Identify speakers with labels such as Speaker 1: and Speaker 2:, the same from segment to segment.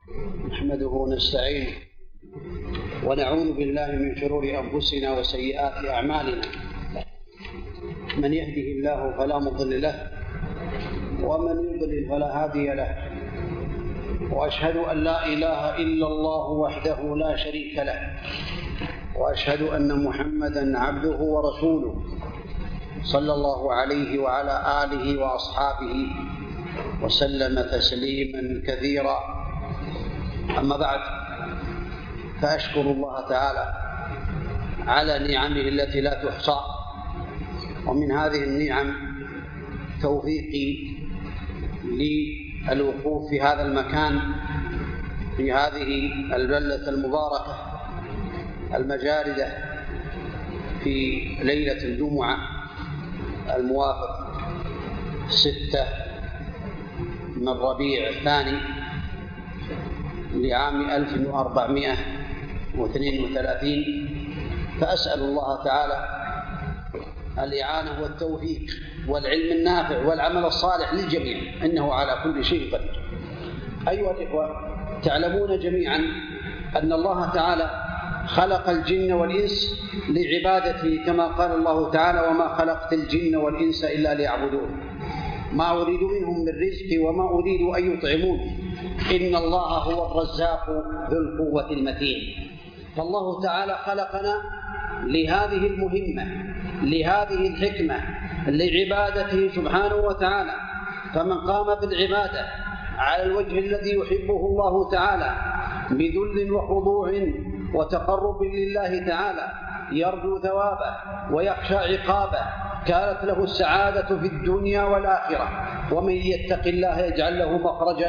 Speaker 1: نحمده ونستعينه ونعوذ بالله من شرور أنفسنا وسيئات أعمالنا. من يهده الله فلا مضل له ومن يضلل فلا هادي له، وأشهد أن لا إله إلا الله وحده لا شريك له، وأشهد أن محمدًا عبده ورسوله صلى الله عليه وعلى آله وأصحابه وسلم تسليمًا كثيرا. أما بعد، فأشكر الله تعالى على نعمه التي لا تحصى، ومن هذه النعم توفيقي للوقوف في هذا المكان في هذه البلدة المباركة المجاردة في ليلة الجمعة الموافق 6 من ربيع الثاني لعام 1432. فأسأل الله تعالى الإعانة والتوفيق والعلم النافع والعمل الصالح للجميع، إنه على كل شيء قدير. أيها الإخوة، تعلمون جميعا أن الله تعالى خلق الجن والإنس لعبادته، كما قال الله تعالى: وما خلقت الجن والإنس إلا ليعبدون ما أريد منهم من رزق وما أريد أن يطعمون إن الله هو الرزاق ذو القوة المتين. فالله تعالى خلقنا لهذه المهمة، لهذه الحكمة، لعبادته سبحانه وتعالى. فمن قام بالعبادة على الوجه الذي يحبه الله تعالى بذل وخضوع وتقرب لله تعالى، يرجو ثوابه ويخشى عقابه، كانت له السعادة في الدنيا والآخرة. ومن يتق الله يجعل له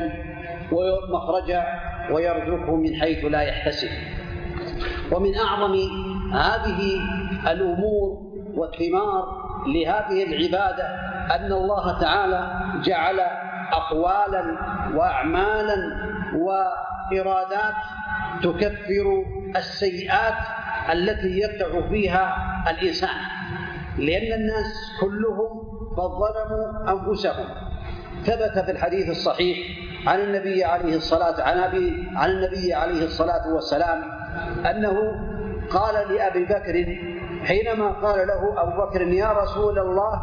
Speaker 1: مخرجا ويرزقه من حيث لا يحتسب. ومن أعظم هذه الأمور والثمار لهذه العبادة أن الله تعالى جعل أقوالا وأعمالا وإرادات تكفر السيئات التي يقع فيها الإنسان، لأن الناس كلهم قد ظلموا أنفسهم. ثبت في الحديث الصحيح عن النبي عليه الصلاة والسلام أنه قال لأبي بكر حينما قال له أبو بكر: يا رسول الله،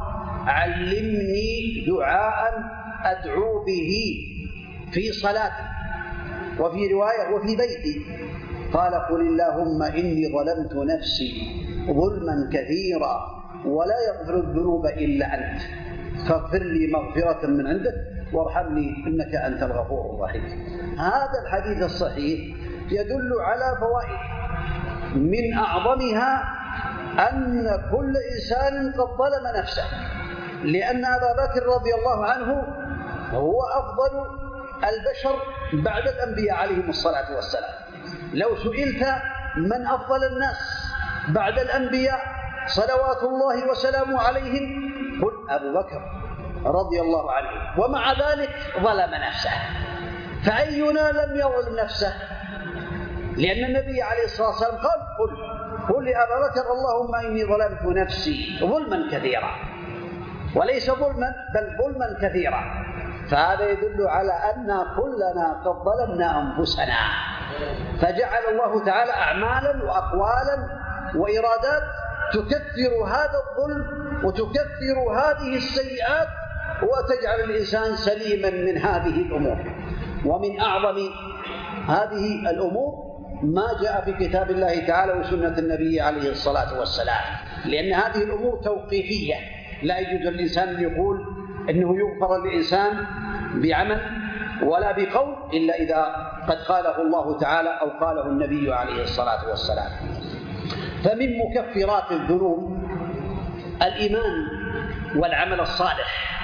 Speaker 1: علمني دعاء أدعو به في صلاتي، وفي رواية وفي بيتي. قال: قل اللهم إني ظلمت نفسي ظلما كثيرا ولا يغفر الذنوب إلا أنت، فاغفر لي مغفرة من عندك وارحمني إنك أنت الغفور الرحيم. هذا الحديث الصحيح يدل على فوائد، من أعظمها أن كل إنسان قد ظلم نفسه، لأن أبا بكر رضي الله عنه هو أفضل البشر بعد الأنبياء عليهم الصلاة والسلام. لو سئلت من أفضل الناس بعد الأنبياء صلوات الله وسلامه عليهم، قل أبو بكر رضي الله عنه، ومع ذلك ظلم نفسه. فأينا لم يظلم نفسه؟ لأن النبي عليه الصلاة والسلام قال: قل لأبا بكر اللهم إني ظلمت نفسي ظلما كثيرا، وليس ظلما بل ظلما كثيرا. فهذا يدل على أن كلنا قد ظلمنا أنفسنا، فجعل الله تعالى أعمالا وأقوالا وإرادات تكثر هذا الظلم وتكثر هذه السيئات وتجعل الإنسان سليما من هذه الأمور. ومن أعظم هذه الأمور ما جاء في كتاب الله تعالى وسنة النبي عليه الصلاة والسلام، لأن هذه الأمور توقيفية، لا يجوز للإنسان أن يقول أنه يغفر للإنسان بعمل ولا بقول إلا إذا قد قاله الله تعالى أو قاله النبي عليه الصلاة والسلام. فمن مكفرات الذنوب الإيمان والعمل الصالح،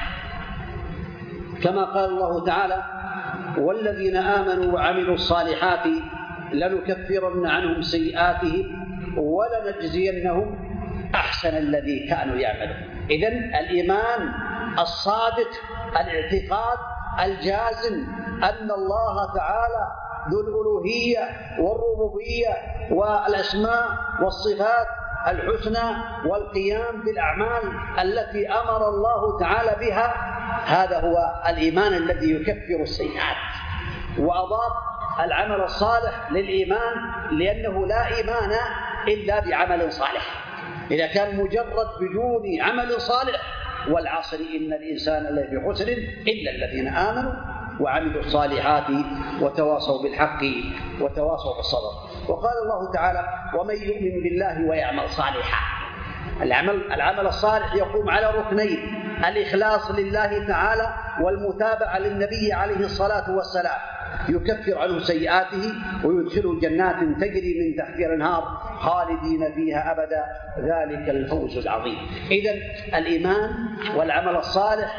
Speaker 1: كما قال الله تعالى: والذين آمنوا وعملوا الصالحات لنكفرن عنهم سيئاتهم ولنجزينهم أحسن الذي كانوا يعملون. إذن الإيمان الصادق، الاعتقاد الجازم أن الله تعالى ذو الألوهية والربوبية والأسماء والصفات الحسنى والقيام بالأعمال التي أمر الله تعالى بها، هذا هو الإيمان الذي يكفر السيئات. وأضاف العمل الصالح للإيمان، لأنه لا إيمان إلا بعمل صالح. إذا كان مجرد بدون عمل صالح، والعصر إن الإنسان لفي خسر إلا الذين آمنوا وعملوا الصالحات وتواصوا بالحق وتواصوا بالصبر. وقال الله تعالى: ومن يؤمن بالله ويعمل صالحا. العمل الصالح يقوم على ركنين: الإخلاص لله تعالى والمتابعة للنبي عليه الصلاة والسلام، يكفر عنه سيئاته ويدخله جنات تجري من تحتها الأنهار خالدين فيها أبدا، ذلك الفوز العظيم. إذن الإيمان والعمل الصالح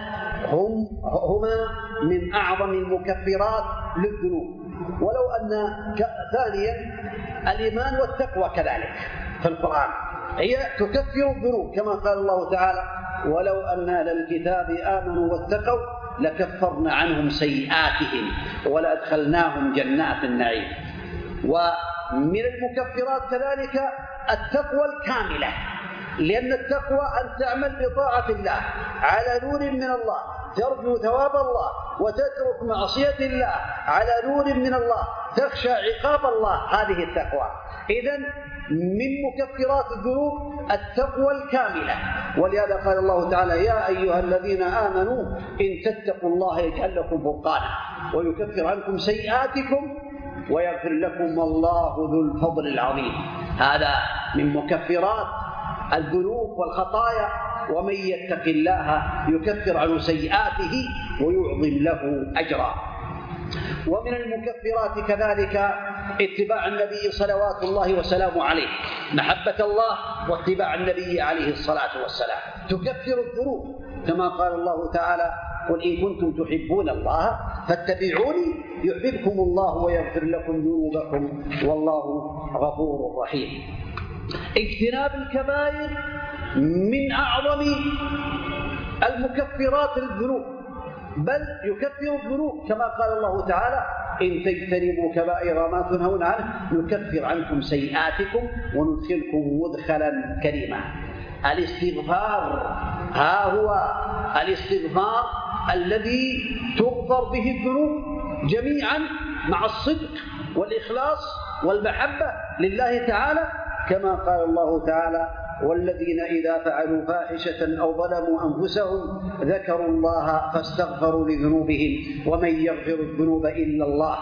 Speaker 1: هما من أعظم المكفرات للذنوب. ولو أن ثانيا الإيمان والتقوى كذلك في القرآن هي تكفر الذنوب، كما قال الله تعالى: ولو أن أهل الكتاب آمنوا واتقوا لكفرنا عنهم سيئاتهم ولأدخلناهم جنات النعيم. ومن المكفرات كذلك التقوى الكاملة، لأن التقوى أن تعمل بطاعة الله على نور من الله، ترجو ثواب الله وتترك معصية الله على نور من الله، تخشى عقاب الله، هذه التقوى. إذن من مكفرات الذنوب التقوى الكاملة. ولهذا قال الله تعالى: يا أيها الذين آمنوا إن تتقوا الله يجعل لكم فرقانا ويكفر عنكم سيئاتكم ويغفر لكم والله ذو الفضل العظيم. هذا من مكفرات الذنوب والخطايا: ومن يتق الله يكفر عنه سيئاته ويعظم له أجرا. ومن المكفرات كذلك اتباع النبي صلوات الله وسلامه عليه، محبة الله واتباع النبي عليه الصلاة والسلام تكفر الذنوب، كما قال الله تعالى: قل إن كنتم تحبون الله فاتبعوني يحببكم الله ويغفر لكم ذنوبكم والله غفور رحيم. اجتناب الكبائر من أعظم المكفرات للذنوب، بل يكفر الذنوب، كما قال الله تعالى: إن تجتنبوا كبائر ما تنهون عنه نكفر عنكم سيئاتكم وندخلكم مدخلا كريما. الاستغفار، ها هو الاستغفار الذي تغفر به الذنوب جميعا مع الصدق والإخلاص والمحبة لله تعالى، كما قال الله تعالى: والذين إذا فعلوا فاحشة أو ظلموا أنفسهم ذكروا الله فاستغفروا لذنوبهم ومن يغفر الذنوب إلا الله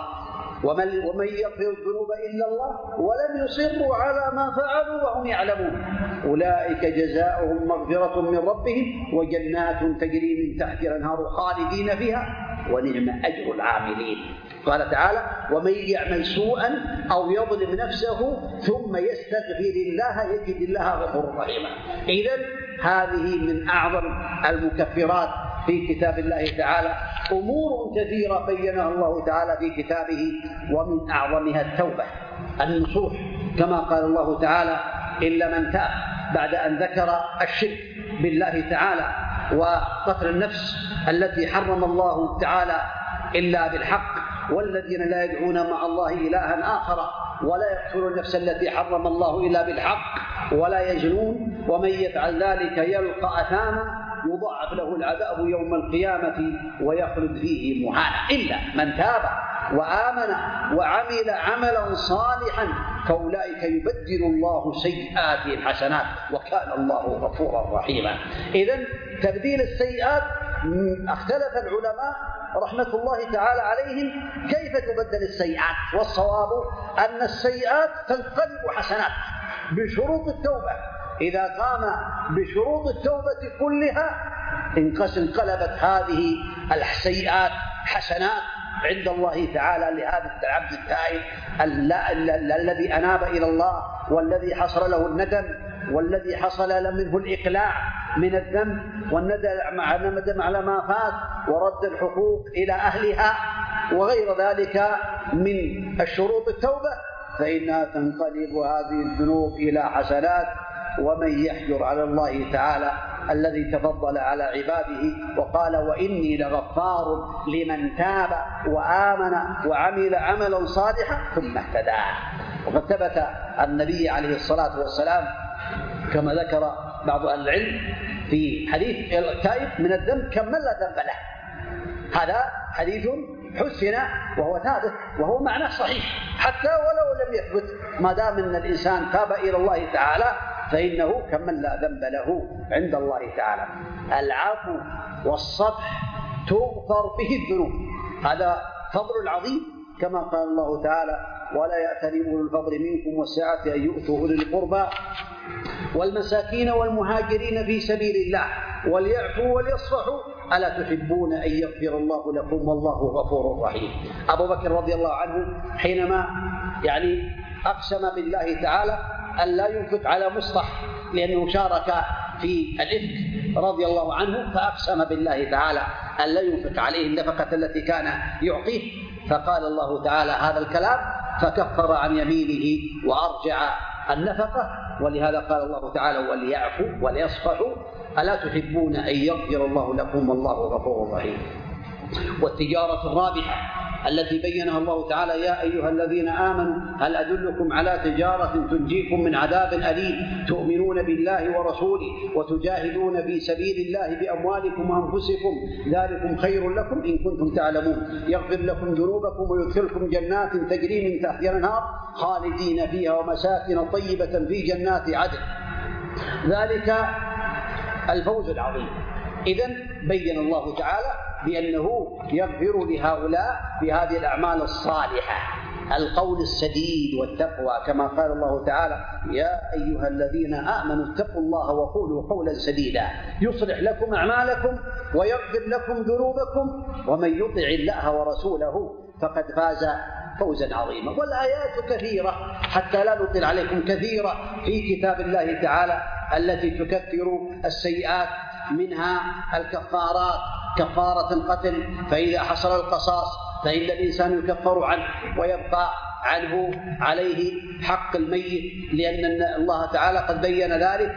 Speaker 1: ولم يصروا على ما فعلوا وهم يعلمون أولئك جزاؤهم مغفرة من ربهم وجنات تجري من تحتها الأنهار خالدين فيها ونعم أجر العاملين. قال تعالى: ومن يعمل سوءا أو يظلم نفسه ثم يستغفر الله يجد الله غفورا رحيما. إذن هذه من أعظم المكفرات في كتاب الله تعالى، أمور كثيرة بينها الله تعالى في كتابه، ومن أعظمها التوبة النصوح، كما قال الله تعالى: إلا من تاب، بعد أن ذكر الشرك بالله تعالى وقتل النفس التي حرم الله تعالى إلا بالحق، والذين لا يدعون مع الله إلها آخر ولا يقتلون النفس التي حرم الله إلا بالحق ولا يزنون ومن يفعل ذلك يلقى أثاما يضاعف له العذاب يوم القيامة ويخلد فيه مهانا، إلا من تاب وآمن وعمل عملا صالحا فأولئك يبدل الله سيئاتهم حسنات وكان الله غفورا رحيما. إذن تبديل السيئات اختلف العلماء رحمة الله تعالى عليهم كيف تبدل السيئات، والصواب أن السيئات تنقلب حسنات بشروط التوبة. إذا قام بشروط التوبة كلها انقلبت هذه السيئات حسنات عند الله تعالى لهذا العبد التائب الذي أناب إلى الله، والذي حصل له الندم، والذي حصل منه الإقلاع من الذنب والندم على ما فات ورد الحقوق إلى أهلها وغير ذلك من الشروط التوبة، فإنها تنقلب هذه الذنوب إلى حسنات. ومن يحجر على الله تعالى الذي تفضل على عباده وقال: وإني لغفار لمن تاب وآمن وعمل عملا صالحا ثم اهتدى. وقد ثبت النبي عليه الصلاة والسلام كما ذكر بعض أهل العلم في حديث التائب من الذنب كمن لا ذنب له، هذا حديث حسن وهو ثابت، وهو معناه صحيح حتى ولو لم يثبت، ما دام ان الانسان تاب الى الله تعالى فانه كمن لا ذنب له عند الله تعالى. العفو والصفح تغفر به الذنوب، هذا فضل عظيم، كما قال الله تعالى: ولا يأتل أولو الفضل منكم والسعة أن يؤتوا أولي القربى والمساكين والمهاجرين في سبيل الله وليعفوا وليصفحوا ألا تحبون أن يغفر الله لكم والله غفور رحيم. أبو بكر رضي الله عنه حينما أقسم بالله تعالى أن لا ينفق على مصطح لأنه شارك في الإفك رضي الله عنه، فأقسم بالله تعالى أن لا ينفق عليه النفقة التي كان يعطيه، فقال الله تعالى هذا الكلام فكفر عن يمينه وأرجع النفقة. ولهذا قال الله تعالى: وليعفوا وليصفحوا ألا تحبون أن يغفر الله لكم والله غفور رحيم. والتجارة الرابحة التي بينها الله تعالى: يا أيها الذين آمنوا هل أدلكم على تجارة تنجيكم من عذاب أليم تؤمنون بالله ورسوله وتجاهدون في سبيل الله بأموالكم وأنفسكم ذلكم خير لكم إن كنتم تعلمون يغفر لكم ذنوبكم ويدخلكم جنات تجري من تحتها الأنهار خالدين فيها ومساكن طيبة في جنات عدن ذلك الفوز العظيم. إذن بين الله تعالى بأنه يغفر لهؤلاء بهذه الأعمال الصالحة، القول السديد والتقوى، كما قال الله تعالى: يا أيها الذين آمنوا اتقوا الله وقولوا قولا سديدا يصلح لكم أعمالكم ويغفر لكم ذنوبكم ومن يطع الله ورسوله فقد فاز فوزا عظيما. والآيات كثيرة حتى لا نطيل عليكم، كثيرة في كتاب الله تعالى التي تكفر السيئات، منها الكفارات: كفارة القتل فإذا حصل القصاص فإن الإنسان يكفر عنه ويبقى عنه عليه حق الميت، لأن الله تعالى قد بين ذلك.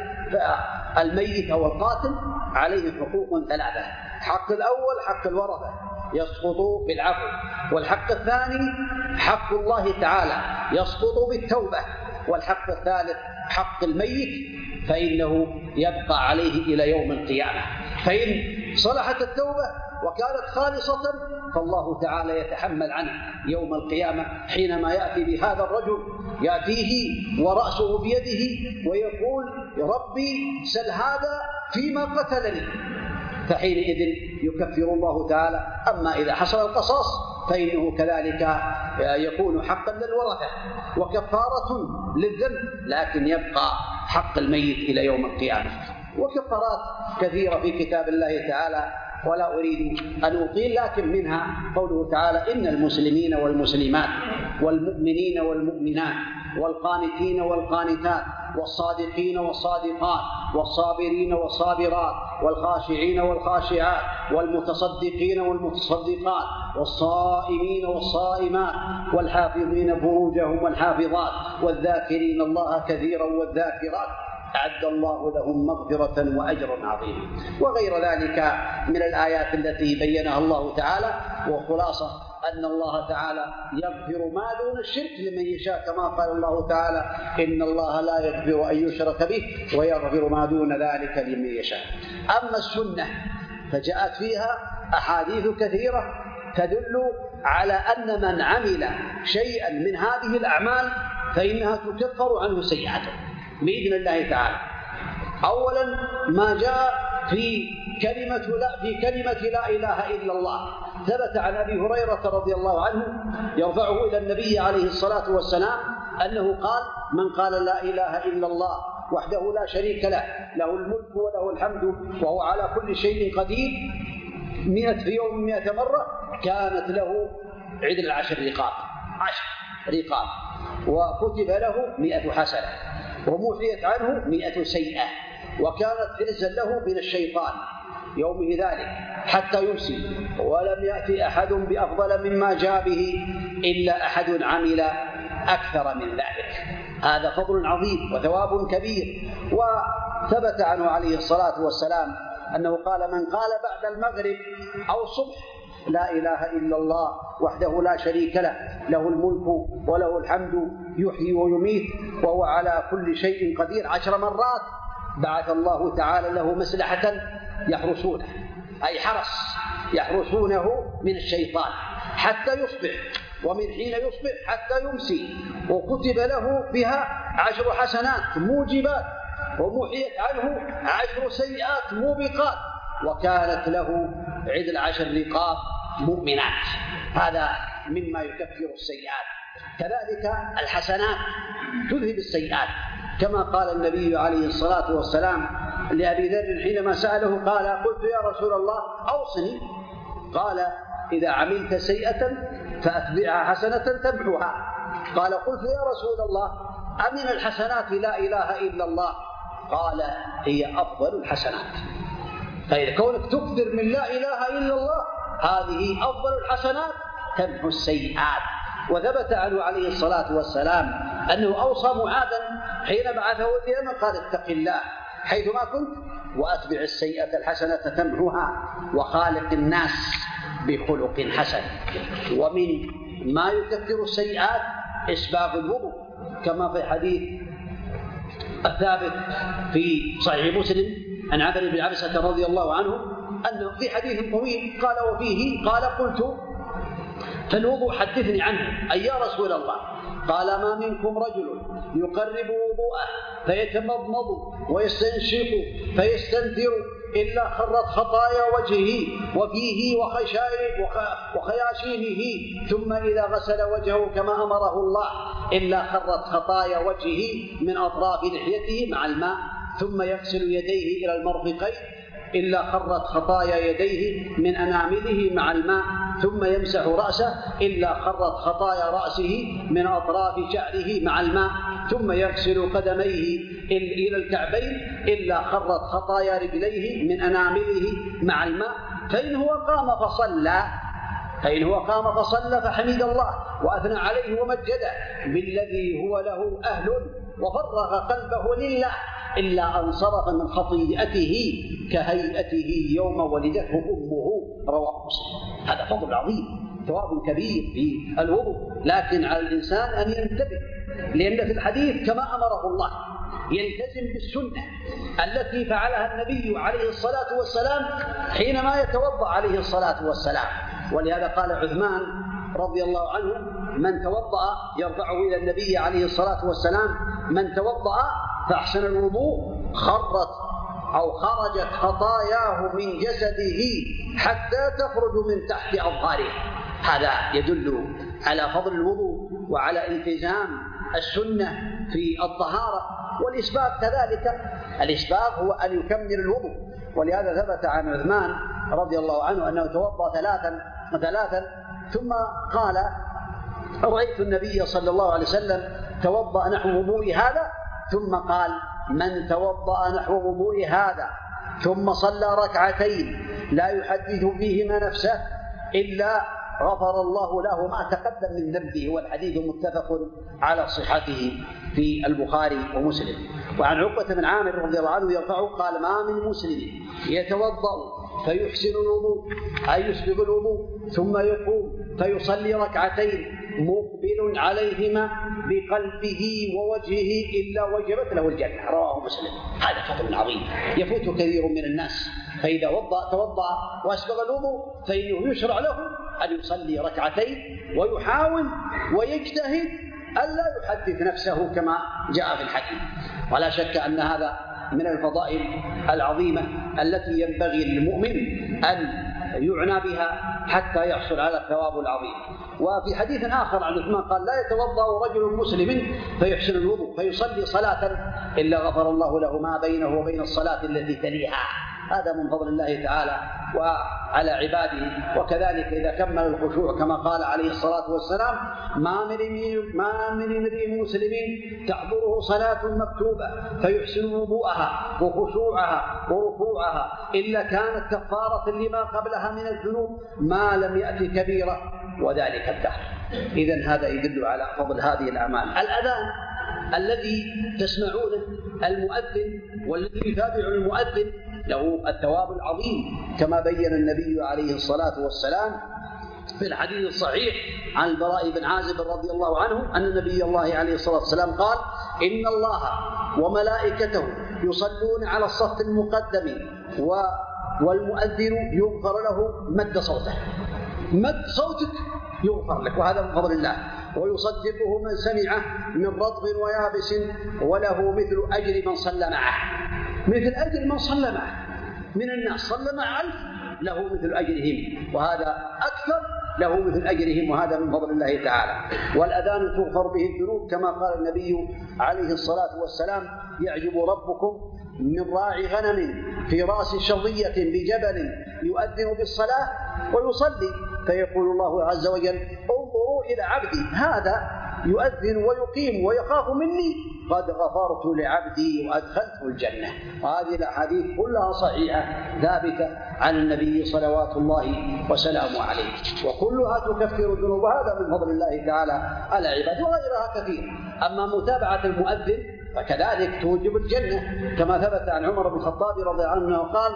Speaker 1: فالميت أو القاتل عليه حقوق ثلاثة: حق الأول حق الورثة يسقط بالعفو، والحق الثاني حق الله تعالى يسقط بالتوبة، والحق الثالث حق الميت فإنه يبقى عليه إلى يوم القيامة. فإن صلحت التوبة وكانت خالصة فالله تعالى يتحمل عنه يوم القيامة، حينما يأتي بهذا الرجل يأتيه ورأسه بيده ويقول: ربي سل هذا فيما قتلني، فحينئذ يكفر الله تعالى. أما إذا حصل القصاص فإنه كذلك يكون حقا للورثة وكفارة للذنب، لكن يبقى حق الميت إلى يوم القيامة. وكفارات كثيرة في كتاب الله تعالى ولا أريد أن أطيل، لكن منها قوله تعالى: إن المسلمين والمسلمات والمؤمنين والمؤمنات والقانتين والقانتات والصادقين والصادقات والصابرين والصابرات والخاشعين والخاشعات والمتصدقين والمتصدقات والصائمين والصائمات والحافظين فروجهم والحافظات والذاكرين الله كثيرا والذاكرات أعد الله لهم مغفرة وأجرا عظيما. وغير ذلك من الآيات التي بينها الله تعالى. وخلاصة أن الله تعالى يغفر ما دون الشرك لمن يشاء، كما قال الله تعالى: إن الله لا يغفر أن يشرك به ويغفر ما دون ذلك لمن يشاء. أما السنة فجاءت فيها أحاديث كثيرة تدل على أن من عمل شيئا من هذه الأعمال فإنها تكفر عنه سيئاته بإذن الله تعالى. أولا ما جاء في كلمة لا إله إلا الله، ثبت عن أبي هريرة رضي الله عنه يرفعه إلى النبي عليه الصلاة والسلام أنه قال: من قال لا إله إلا الله وحده لا شريك له له الملك وله الحمد وهو على كل شيء قدير 100 في يوم 100 مرة كانت له عدل 10 رقاب وكتب له 100 حسنة ومحيت عنه 100 سيئة، وكانت حرزا له من الشيطان يومه ذلك حتى يمسي. ولم يأتي أحد بأفضل مما جاء به إلا أحد عمل أكثر من ذلك. هذا فضل عظيم وثواب كبير. وثبت عنه عليه الصلاة والسلام أنه قال: من قال بعد المغرب أو الصبح لا إله إلا الله وحده لا شريك له له الملك وله الحمد يحيي ويميت وهو على كل شيء قدير 10 مرات بعث الله تعالى له مسلحة يحرسونه، أي حرس يحرسونه من الشيطان حتى يصبح، ومن حين يصبح حتى يمسي، وكتب له بها 10 حسنات موجبات، ومحيت عنه 10 سيئات موبقات، وكانت له عدل 10 رقاب مؤمنات. هذا مما يكفر السيئات. كذلك الحسنات تذهب السيئات، كما قال النبي عليه الصلاة والسلام لأبي ذر حينما سأله قال: قلت يا رسول الله أوصني. قال: إذا عملت سيئة فأتبعها حسنة تمحوها. قال: قلت يا رسول الله أمن الحسنات لا إله إلا الله؟ قال: هي أفضل الحسنات. فإذا كونك تكثر من لا إله إلا الله هذه أفضل الحسنات تمحو السيئات. وثبت عنه عليه الصلاة والسلام أنه أوصى معاذا حين بعثه اليمن قال: اتق الله حيثما كنت وأتبع السيئة الحسنة تمحوها وخالق الناس بخلق حسن. ومن ما يكفر السيئات إسباغ الوضوء، كما في الحديث الثابت في صحيح مسلم عن عبد بن عبسة رضي الله عنه أنه في حديث طويل قال وفيه قال: قلت فالوضوء حدثني عنه أي يا رسول الله؟ قال: ما منكم رجل يقرب وضوءه فيتمضمض ويستنشق فيستنثر إلا خرت خطايا وجهه وفيه وخياشيمه، ثم إذا غسل وجهه كما أمره الله إلا خرت خطايا وجهه من أطراف لحيته مع الماء، ثم يغسل يديه إلى المرفقين إلا خرت خطايا يديه من أنامله مع الماء، ثم يمسح رأسه إلا خرت خطايا رأسه من أطراف شعره مع الماء، ثم يغسل قدميه إلى الكعبين إلا خرت خطايا رجليه من أنامله مع الماء. فإن هو قام فصلى فحمد الله وأثنى عليه ومجده بالذي هو له أهل وفرغ قلبه لله إلا أنصرف من خطيئته كهيئته يوم ولدته أمه، رواه مسلم. هذا فضل عظيم، ثواب كبير في الوضوء، لكن على الإنسان أن ينتبه، لأن في الحديث كما أمره الله يلتزم بالسنة التي فعلها النبي عليه الصلاة والسلام حينما يتوضأ عليه الصلاة والسلام. ولهذا قال عثمان رضي الله عنه: من توضأ، يرفعه إلى النبي عليه الصلاة والسلام: من توضأ فأحسن الوضوء خرجت خطاياه من جسده حتى تخرج من تحت أظهاره. هذا يدل على فضل الوضوء وعلى التزام السنة في الطهارة. والإسباغ كذلك، الإسباغ هو أن يكمل الوضوء، ولهذا ثبت عن عثمان رضي الله عنه أنه توضأ ثلاثا ثم قال: رأيت النبي صلى الله عليه وسلم توضأ نحو وضوء هذا، ثم قال: من توضأ نحو وضوء هذا ثم صلى ركعتين لا يحدث فيهما نفسه إلا غفر الله له ما تقدم من ذنبه. والحديث متفق على صحته في البخاري ومسلم. وعن عقبة بن عامر رضي الله عنه يرفعه قال: ما من مسلم يتوضأ فيحسن الوضوء أي يسبغ الوضوء ثم يقوم فيصلي ركعتين مقبل عليهما بقلبه ووجهه إلا وجبت له الجنة، رواه مسلم. هذا فضل عظيم يفوت كثير من الناس. فإذا توضأ وأسبغ الوضوء فإنه يشرع له أن يصلي ركعتين ويحاول ويجتهد ألا يحدث نفسه كما جاء في الحديث. ولا شك أن هذا من الفضائل العظيمة التي ينبغي للمؤمن أن يعنى بها حتى يحصل على الثواب العظيم. وفي حديث آخر عن عثمان قال: لا يتوضأ رجل مسلم فيحسن الوضوء فيصلي صلاة إلا غفر الله له ما بينه وبين الصلاة التي تليها. هذا من فضل الله تعالى وعلى عباده. وكذلك إذا كمل الخشوع كما قال عليه الصلاة والسلام: ما من امرئ مسلم تحضره صلاة مكتوبة فيحسن وضوءها وخشوعها وركوعها إلا كانت كفارة لما قبلها من الذنوب ما لم يأتي كبيرة وذلك الدهر. إذن هذا يدل على فضل هذه الأعمال. الأذان الذي تسمعونه المؤذن والذي يتابع المؤذن له الثواب العظيم كما بين النبي عليه الصلاة والسلام في الحديث الصحيح عن البراء بن عازب رضي الله عنه أن نبي الله عليه الصلاة والسلام قال: إن الله وملائكته يصلون على الصف المقدم والمؤذن يغفر له مد صوته. مد صوتك يغفر لك، وهذا من فضل الله. ويصدقه من سمعه من رطب ويابس وله مثل أجر من صلى معه، مثل أجر من صلى معه من الناس، صلى مع 1000 له مثل أجرهم، وهذا أكثر له مثل أجرهم، وهذا من فضل الله تعالى. والأذان تغفر به الذنوب كما قال النبي عليه الصلاة والسلام: يعجب ربكم من راعي غنم في رأس شظية بجبل يؤذن بالصلاة ويصلي، فيقول الله عز وجل: انظروا إلى عبدي هذا يؤذن ويقيم ويخاف مني، قد غفرت لعبدي وأدخلته الجنة. وهذه الأحاديث كلها صحيحة ثابتة عن النبي صلوات الله وسلامه عليه، وكلها تكفر الذنوب، وهذا من فضل الله تعالى على عباده، وغيرها كثير. أما متابعة المؤذن فكذلك توجب الجنة، كما ثبت عن عمر بن الخطاب رضي الله عنه قال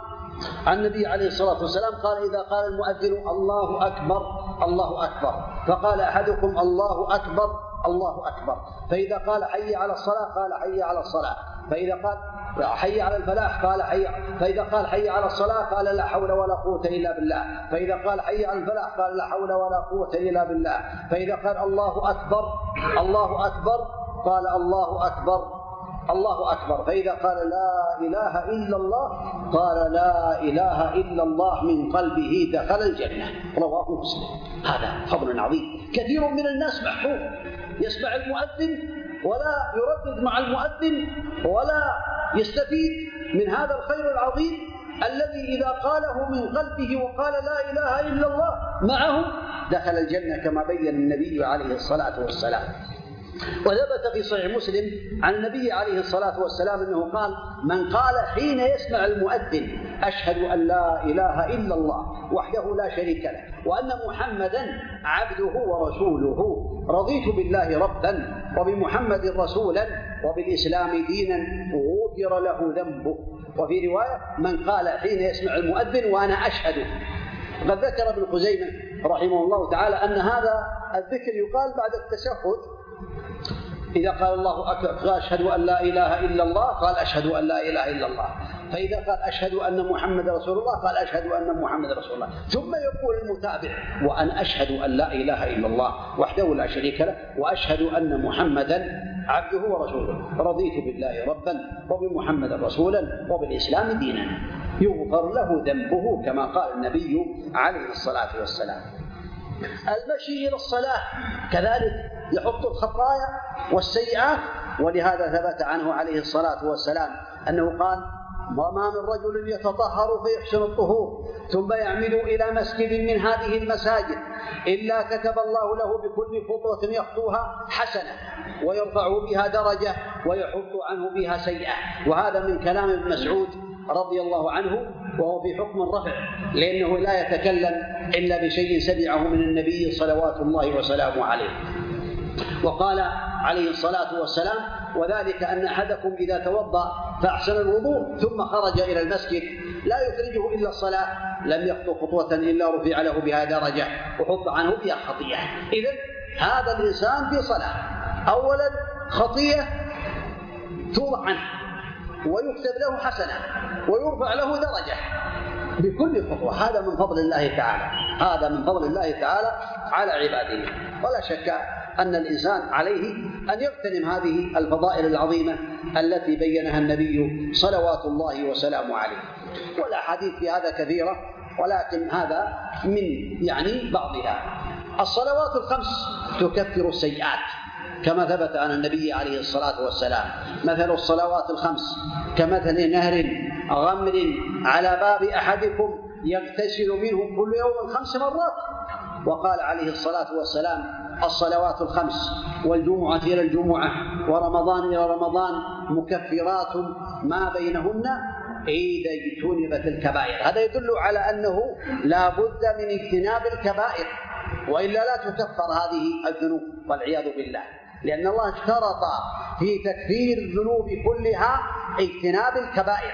Speaker 1: عن النبي عليه الصلاة والسلام قال: إذا قال المؤذن الله أكبر الله أكبر، فقال أحدكم الله أكبر الله أكبر، فإذا قال حي على الصلاة قال حي على الصلاة، فإذا قال حي على الفلاح قال فإذا قال حي على الصلاة قال لا حول ولا قوة إلا بالله، فإذا قال حي على الفلاح قال لا حول ولا قوة إلا بالله، فإذا قال الله أكبر الله أكبر قال الله أكبر الله أكبر، فإذا قال لا إله إلا الله قال لا إله إلا الله، من قلبه دخل الجنة. رواه مسلم. هذا فضل عظيم. كثير من الناس محفوظ يسمع المؤذن ولا يردد مع المؤذن ولا يستفيد من هذا الخير العظيم الذي إذا قاله من قلبه وقال لا إله إلا الله معه دخل الجنة، كما بين النبي عليه الصلاة والسلام. وثبت في صحيح مسلم عن النبي عليه الصلاة والسلام أنه قال: من قال حين يسمع المؤذن أشهد أن لا إله إلا الله وحده لا شريك له وأن محمدا عبده ورسوله رضيت بالله ربا وبمحمد رسولا وبالإسلام دينا غفر له ذنبه. وفي رواية: من قال حين يسمع المؤذن وأنا أشهد. قد ذكر ابن خزيمة رحمه الله تعالى أن هذا الذكر يقال بعد التشهد. إذا قال الله أكبر أشهد أن لا إله إلا الله قال أشهد أن لا إله إلا الله، فإذا قال أشهد أن محمد رسول الله قال أشهد أن محمد رسول الله، ثم يقول المتابع: وأنا أشهد أن لا إله إلا الله وحده لا شريك له وأشهد أن محمدا عبده ورسوله رضيت بالله ربا وبمحمد رسولا وبالإسلام دينا يغفر له ذنبه، كما قال النبي عليه الصلاة والسلام. المشي إلى الصلاة كذلك يحط الخطايا والسيئات، ولهذا ثبت عنه عليه الصلاة والسلام أنه قال: وما من رجل يتطهر فيحسن الطهور ثم يعمد إلى مسجد من هذه المساجد إلا كتب الله له بكل خطوة يخطوها حسنة ويرفع بها درجة ويحط عنه بها سيئة. وهذا من كلام ابن مسعود رضي الله عنه، وهو في حكم الرفع، لأنه لا يتكلم إلا بشيء سمعه من النبي صلوات الله وسلامه عليه. وقال عليه الصلاة والسلام: وذلك أن أحدكم إذا توضأ فأحسن الوضوء ثم خرج إلى المسجد لا يخرجه إلا الصلاة لم يخطو خطوة إلا رفع له بها درجة وحط عنه بها خطيئة. إذن هذا الإنسان في صلاة، أولا خطيئة توضع عنه ويكتب له حسنة ويرفع له درجة بكل خطوة. هذا من فضل الله تعالى، هذا من فضل الله تعالى على عباده. ولا شك أن الإنسان عليه أن يغتنم هذه الفضائل العظيمة التي بينها النبي صلوات الله وسلامه عليه. والأحاديث في هذا كثيرة، ولكن هذا من بعضها. الصلوات الخمس تكفر السيئات كما ثبت عن النبي عليه الصلاة والسلام: مثل الصلوات الخمس كمثل نهر غمر على باب أحدكم يغتسل منه كل يوم 5 مرات. وقال عليه الصلاة والسلام: الصلوات الخمس والجمعة إلى الجمعة ورمضان إلى رمضان مكفرات ما بينهن إذا اجتنبت الكبائر. هذا يدل على أنه لا بد من اجتناب الكبائر، وإلا لا تكفر هذه الذنوب والعياذ بالله، لأن الله اشترط في تكفير الذنوب كلها اجتناب الكبائر.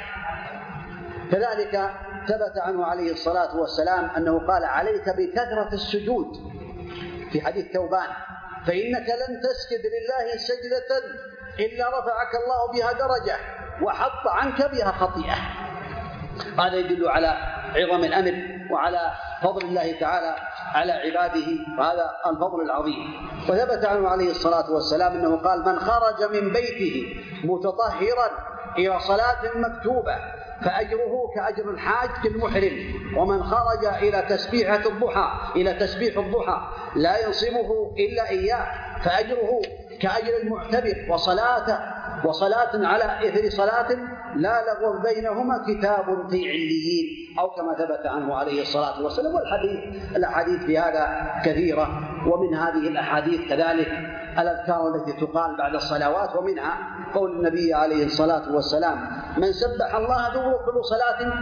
Speaker 1: كذلك ثبت عنه عليه الصلاة والسلام أنه قال: عليك بكثرة السجود في حديث ثوبان، فإنك لن تسجد لله سجدة إلا رفعك الله بها درجة وحط عنك بها خطيئة. هذا يدل على عظم الأمر وعلى فضل الله تعالى على عباده، وهذا الفضل العظيم. وثبت عنه عليه الصلاة والسلام أنه قال: من خرج من بيته متطهرا إلى صلاة مكتوبة فأجره كأجر الحاج المحرم، ومن خرج إلى تسبيح الضحى لا ينصبه إلا إياه فأجره كأجر المعتبر، وصلاة على إثر صلاة لا لغو بينهما كتاب في عليين، أو كما ثبت عنه عليه الصلاة والسلام. الأحاديث في هذا كثيرة، ومن هذه الأحاديث كذلك الأذكار التي تقال بعد الصلوات، ومنها قول النبي عليه الصلاة والسلام: من سبح الله دبر كل صلاة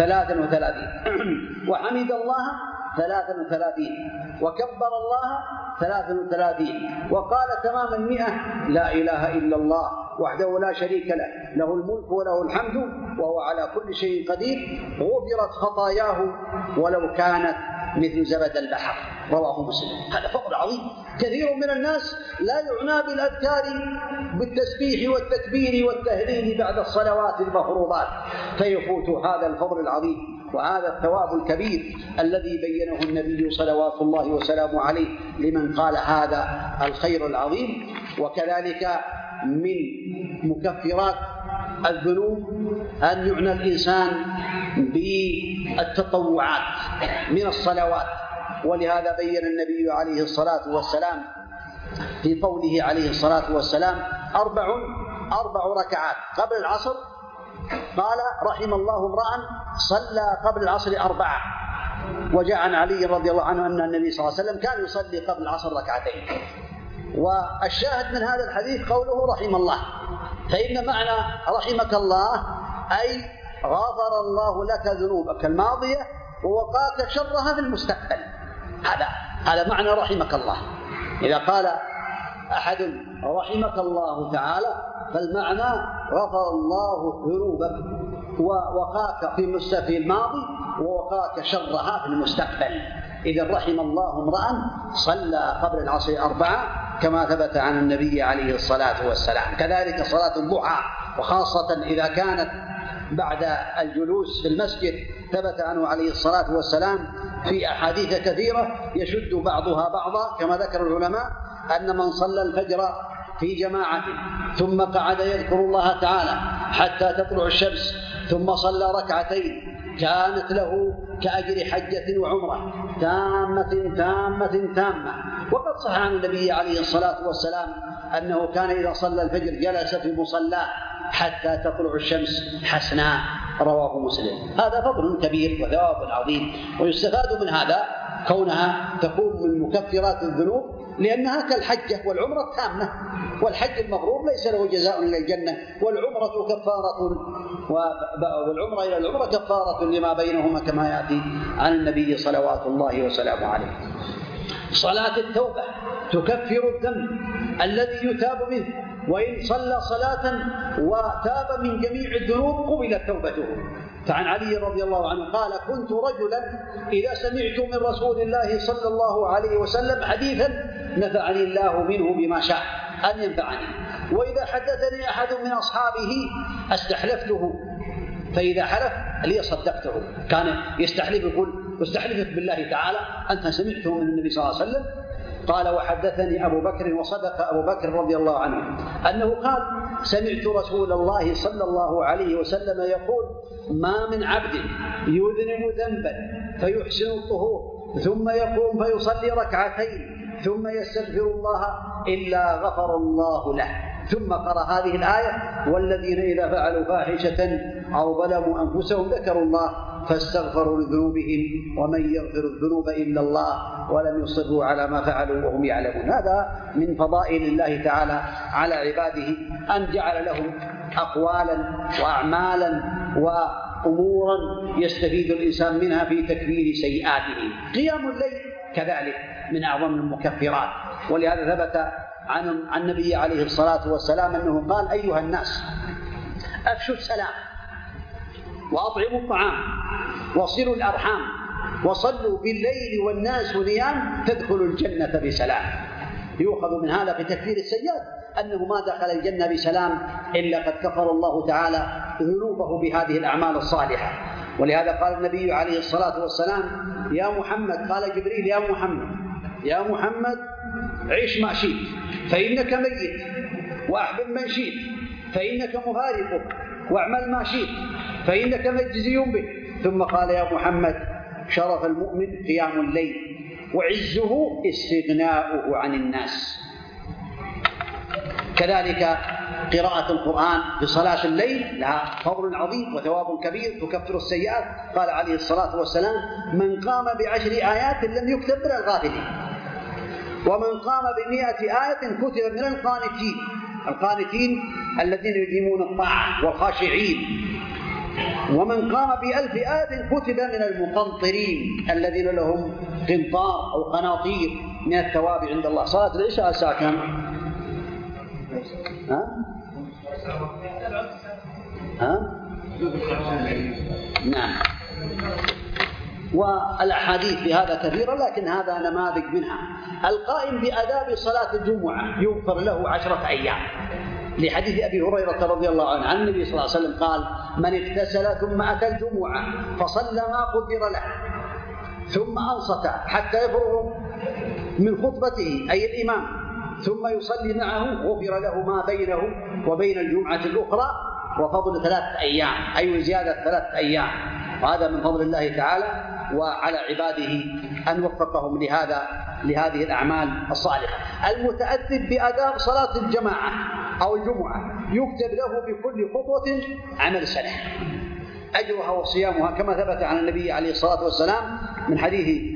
Speaker 1: 33 وحمد الله 33 وكبر الله 33 وقال تمام 100: لا إله إلا الله وحده لا شريك له الملك وله الحمد وهو على كل شيء قدير، غفرت خطاياه ولو كانت مثل زبد البحر. رواه مسلم. هذا فضل عظيم. كثير من الناس لا يعنى بالأذكار بالتسبيح والتكبير والتهليل بعد الصلوات المفروضات، فيفوت هذا الفضل العظيم وهذا الثواب الكبير الذي بينه النبي صلوات الله وسلامه عليه لمن قال هذا الخير العظيم. وكذلك من مكفرات الذنوب أن يعنى الإنسان بالتطوعات من الصلوات، ولهذا بين النبي عليه الصلاة والسلام في قوله عليه الصلاة والسلام: أربع ركعات قبل العصر، قال: رحم الله امرأ صلى قبل العصر 4. وجاء عن علي رضي الله عنه أن النبي صلى الله عليه وسلم كان يصلي قبل العصر 2. والشاهد من هذا الحديث قوله رحم الله، فإن معنى رحمك الله أي غفر الله لك ذنوبك الماضية ووقاك شرها في المستقبل. هذا معنى رحمك الله. إذا قال أحد رحمك الله تعالى فالمعنى غفر الله ذنوبك ووقاك في الماضي ووقاك شرها في المستقبل. إذا رحم الله امرأ صلى قبل العصر 4 كما ثبت عن النبي عليه الصلاة والسلام. كذلك صلاة الضحى، وخاصة إذا كانت بعد الجلوس في المسجد، ثبت عنه عليه الصلاة والسلام في أحاديث كثيرة يشد بعضها بعضا، كما ذكر العلماء أن من صلى الفجر في جماعة ثم قعد يذكر الله تعالى حتى تطلع الشمس ثم صلى 2 كانت له كأجر حجة وعمرة تامة. وقد صح عن النبي عليه الصلاة والسلام أنه كان إذا صلى الفجر جلس في مصلاه حتى تطلع الشمس حسناء. رواه مسلم. هذا فضل كبير وثواب عظيم، ويستفاد من هذا كونها تكون من مكفرات الذنوب، لأنها كالحجة والعمرة التامة، والحج المبرور ليس له جزاء إلا الجنة، والعمرة إلى العمرة كفارة لما بينهما كما يأتي عن النبي صلوات الله وسلامه عليه. صلاة التوبة تكفر الذنب الذي يتاب منه، وإن صلى صلاة وتاب من جميع الذنوب قبلت توبته. فعن علي رضي الله عنه قال: كنت رجلا إذا سمعت من رسول الله صلى الله عليه وسلم حديثا نفعني الله منه بما شاء أن ينفعني، وإذا حدثني أحد من أصحابه استحلفته، فإذا حلف لي صدقته. كان يستحلف، يقول: استحلفك بالله تعالى أنت سمعته من النبي صلى الله عليه وسلم. قال: وحدثني أبو بكر، وصدق أبو بكر رضي الله عنه، أنه قال: سمعت رسول الله صلى الله عليه وسلم يقول: ما من عبد يذنب ذنبا فيحسن الطهور ثم يقوم فيصلي 2 ثم يستغفر الله إلا غفر الله له. ثم قرأ هذه الآية: والذين إذا فعلوا فاحشة أو ظلموا أنفسهم ذكروا الله فاستغفروا لذنوبهم ومن يغفر الذنوب إلا الله ولم يصروا على ما فعلوا وهم يعلمون. هذا من فضائل الله تعالى على عباده أن جعل لهم أقوالا وأعمالا وأمورا يستفيد الإنسان منها في تكفير سيئاته. قيام الليل كذلك من أعظم المكفرات، ولهذا ثبت عن النبي عليه الصلاة والسلام أنه قال: أيها الناس أفشوا السلام وأطعموا الطعام وصلوا الأرحام وصلوا بالليل والناس نيام تدخلوا الجنة بسلام. يؤخذ من هذا في تكفير السيئات أنه ما دخل الجنة بسلام إلا قد كفر الله تعالى ذنوبه بهذه الأعمال الصالحة. ولهذا قال النبي عليه الصلاة والسلام يا محمد، قال جبريل يا محمد عيش ما شئت فإنك ميت، وأحبب من شئت فإنك مفارقه، واعمل ما شئت فإنك مجزي به. ثم قال يا محمد شرف المؤمن قيام الليل، وعزه استغناؤه عن الناس. كذلك قراءة القرآن في صلاة الليل لها فضل عظيم وثواب كبير تكفر السيئات. قال عليه الصلاة والسلام من قام ب10 آيات لم يكتب من الغافلين، ومن قام ب100 آية كتب من القانتين الذين يديمون الطاعة والخاشعين، ومن قام ب1000 آية كتب من المقنطرين الذين لهم قنطار أو قناطير من الثواب عند الله. صلاة العشاء الساعة كم؟ نعم. والأحاديث بهذا كثيرة، لكن هذا نماذج منها. القائم بآداب صلاة الجمعة يغفر له 10 أيام، لحديث أبي هريرة رضي الله عنه عن النبي صلى الله عليه وسلم قال من اغتسل ثم أتى الجمعة فصلى ما قدر له ثم أنصت حتى يفرغ من خطبته أي الإمام ثم يصلي معه غفر له ما بينه وبين الجمعة الأخرى، وفضل 3 أيام أي زيادة 3 أيام. وهذا من فضل الله تعالى وعلى عباده أن وفقهم لهذه الأعمال الصالحة. المتأدب بآداب صلاة الجماعة أو الجمعة يكتب له بكل خطوة عمل سنة، أجرها وصيامها، كما ثبت عن النبي عليه الصلاة والسلام من حديث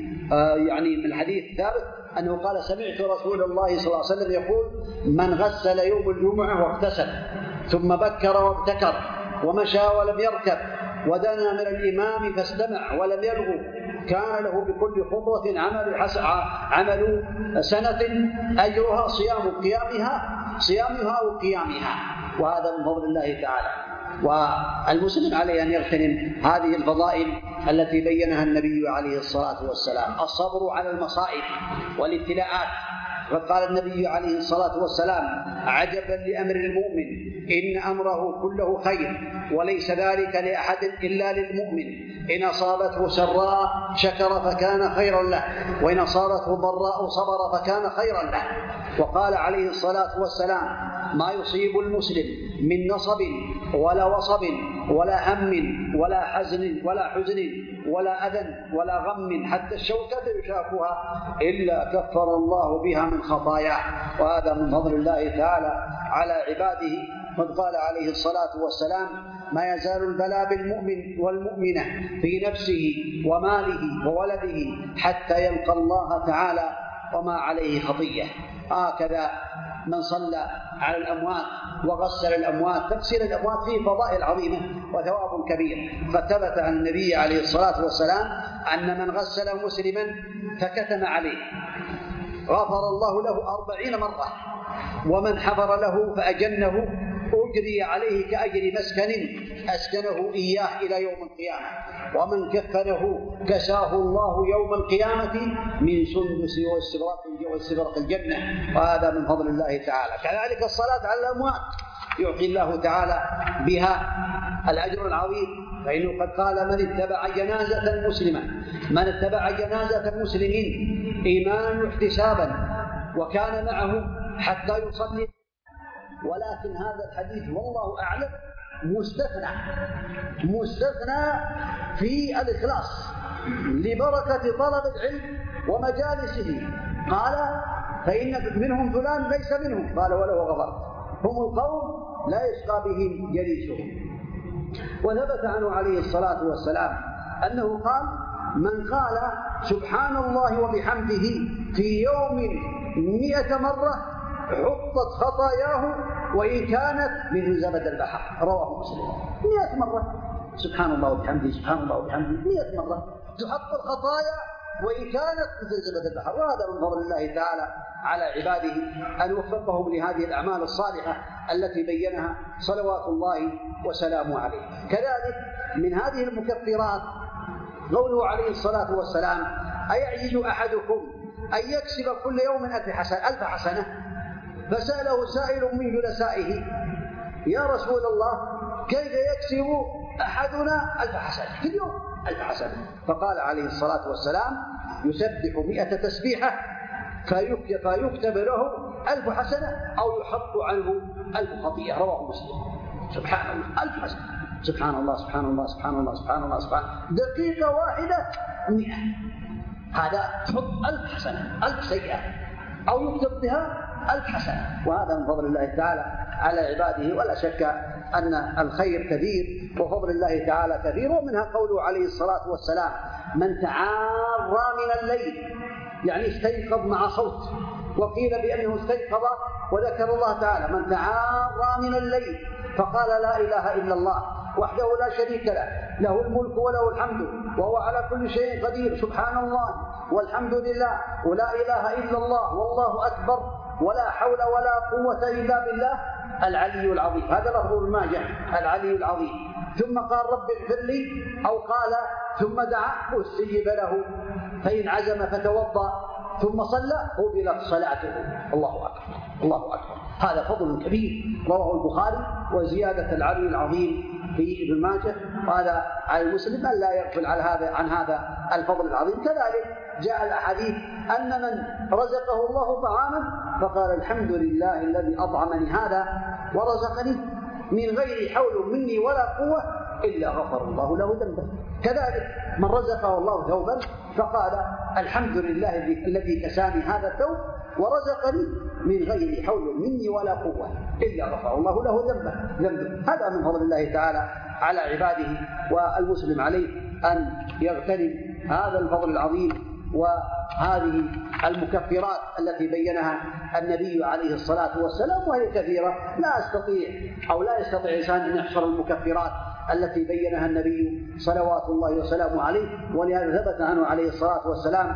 Speaker 1: ثابت أنه قال سمعت رسول الله صلى الله عليه وسلم يقول من غسل يوم الجمعة واغتسل ثم بكر وابتكر ومشى ولم يركب ودنا من الإمام فاستمع ولم يلغو كان له بكل خطوة عمل سنة أجرها صيامها وقيامها. وهذا من فضل الله تعالى. والمسلم عليه أن يغتنم هذه الفضائل التي بينها النبي عليه الصلاة والسلام. الصبر على المصائب والابتلاءات، وقال النبي عليه الصلاة والسلام عجبا لأمر المؤمن إن أمره كله خير وليس ذلك لأحد إلا للمؤمن إن أصابته سراء شكر فكان خيرا له وإن أصابته ضراء صبر فكان خيرا له. وقال عليه الصلاة والسلام ما يصيب المسلم من نصب ولا وصب ولا هم ولا حزن ولا أذى ولا غم حتى الشوكة يشاكها إلا كفر الله بها من خطاياه. وهذا من فضل الله تعالى على عباده. قد قال عليه الصلاة والسلام ما يزال البلاء بالمؤمن والمؤمنة في نفسه وماله وولده حتى يلقى الله تعالى وما عليه خطية. هكذا من صلى على الأموات وغسل الأموات، تغسيل الأموات فيه فضائل عظيمة وثواب كبير. فثبت عن النبي عليه الصلاة والسلام أن من غسل مسلما فكتم عليه غفر الله له 40 مرة، ومن حفر له فأجنه أجري عليه كأجر مسكن أسكنه إياه إلى يوم القيامة، ومن كفنه كساه الله يوم القيامة من سندس واستبرق الجنة. وهذا من فضل الله تعالى. كذلك الصلاة على الأموات يعطي الله تعالى بها الأجر العظيم، فإنه قد قال من اتبع جنازة مسلمين إيمانا واحتسابا وكان معه حتى يصلي. ولكن هذا الحديث والله أعلم مستثنى في الإخلاص لبركة طلب العلم ومجالسه. قال فإن منهم فلان ليس منهم، قال ولو غفرت هم القوم لا يشقى بهم جليسهم. وثبت عنه عليه الصلاة والسلام أنه قال من قال سبحان الله وبحمده في يوم 100 مرة حطت خطاياه وإن كانت مثل زبد البحر. رواه مسلم. 100 مرة سبحان الله وبحمده سبحان الله وبحمده 100 مرة تحط الخطايا وإن كانت مثل زبد البحر. وهذا من فضل الله تعالى على عباده أن وفقهم لهذه الأعمال الصالحة التي بينها صلوات الله وسلامه عليه. كذلك من هذه المكفرات قوله عليه الصلاة والسلام أيعجز أحدكم أن يكسب كل يوم 1000 حسنة؟ فسأله سائل من جلسائه يا رسول الله كيف يكسب أحدنا 1000 حسنة في اليوم، 1000 حسنة. فقال عليه الصلاة والسلام: يسبح 100 تسبيحة فيكتب له 1000 حسنة أو يحط عنه 1000 خطيئة. رواه مسلم. سبحان الله، 1000 حسنة. سبحان الله سبحان الله سبحان الله سبحان الله سبحان الله. دقيقة واحدة 100. هذا تحط 1000 حسنة، 1000 سيئة، أو يكتب بها 1000 حسنة. وهذا من فضل الله تعالى على عباده، ولا شك أن الخير كثير وفضل الله تعالى كثير. ومنها قوله عليه الصلاة والسلام: من تعارى من الليل، يعني استيقظ مع صوت، وقيل بأنه استيقظ وذكر الله تعالى: من تعارى من الليل فقال لا إله إلا الله وحده لا شريك له، له الملك وله الحمد وهو على كل شيء قدير، سبحان الله والحمد لله ولا إله إلا الله والله أكبر ولا حول ولا قوة إلا بالله العلي العظيم. هذا لفظ ابن ماجه، العلي العظيم. ثم قال: رب اغفر لي، أو قال ثم دعا واستجيب له، فإن عزم فتوضأ ثم صلى قبلت صلاته. الله أكبر الله أكبر. هذا فضل كبير رواه البخاري، وزيادة العلي العظيم في ابن ماجه. وهذا على المسلم أن لا يغفل عن هذا الفضل العظيم. كذلك جاء الأحاديث أن من رزقه الله طعاما فقال: الحمد لله الذي أطعمني هذا ورزقني من غير حول مني ولا قوة إلا غفر الله له ذنبه. كذلك من رزقه الله ثوبا فقال: الحمد لله الذي كساني هذا الثوب ورزقني من غير حول مني ولا قوة إلا غفر الله له ذنبه. هذا من فضل الله تعالى على عباده، والمسلم عليه أن يغتنم هذا الفضل العظيم وهذه المكفرات التي بينها النبي عليه الصلاة والسلام، وهي كثيرة لا يستطيع إنسان أن يحصر المكفرات التي بينها النبي صلوات الله وسلامه عليه. ولهذا ثبت عنه عليه الصلاة والسلام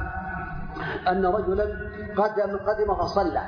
Speaker 1: أن رجلا قدم فصلى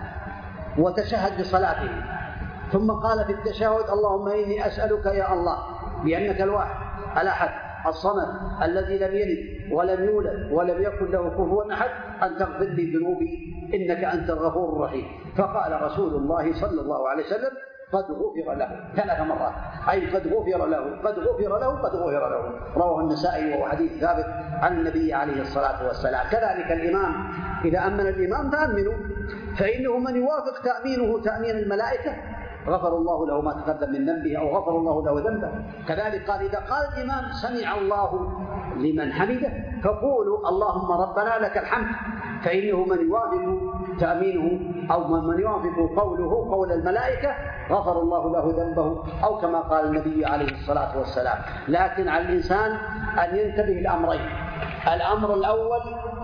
Speaker 1: وتشهد بصلاته، ثم قال في التشهد: اللهم إني أسألك يا الله بأنك الواحد الأحد الصمد الذي لم يلد ولم يولد ولم يكن له كفوا أحد أن تغفر لي ذنوبي إنك أنت الغفور الرحيم. فقال رسول الله صلى الله عليه وسلم: قد غفر له 3 مرات، أي قد غفر له قد غفر له قد غفر له. رواه النسائي وهو حديث ثابت عن النبي عليه الصلاة والسلام. كذلك الإمام إذا أمن الإمام فأمنوا، فإنه من يوافق تأمينه تأمين الملائكة غفر الله له ما تقدم من ذنبه أو غفر الله له ذنبه. كذلك قال: إذا قال الإمام سمع الله لمن حمده فقولوا اللهم ربنا لك الحمد، فإنه من يوافق تأمينه أو من يوافق قوله قول الملائكة غفر الله له ذنبه، أو كما قال النبي عليه الصلاة والسلام. لكن على الإنسان أن ينتبه لأمرين: الأمر الأول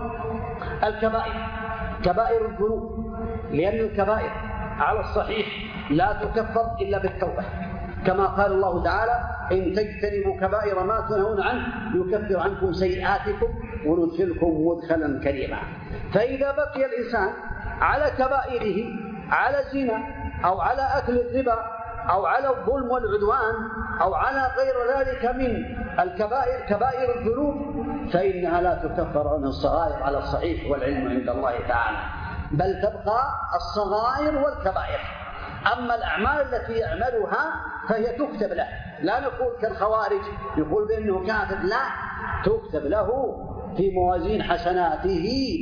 Speaker 1: الكبائر، كبائر الذنوب، لأن الكبائر على الصحيح لا تكفر إلا بالتوبة، كما قال الله تعالى: إن تجتنبوا كبائر ما تنهون عنه يكفر عنكم سيئاتكم وندخلكم مدخلا كريما. فإذا بقي الإنسان على كبائره، على الزنا أو على أكل الربا أو على الظلم والعدوان أو على غير ذلك من الكبائر كبائر الذنوب، فإنها لا تكفر عنه الصغائر على الصحيح، والعلم عند الله تعالى، بل تبقى الصغائر والكبائر. أما الأعمال التي يعملها فهي تكتب له، لا نقول كالخوارج نقول بأنه كافر، لا، تكتب له في موازين حسناته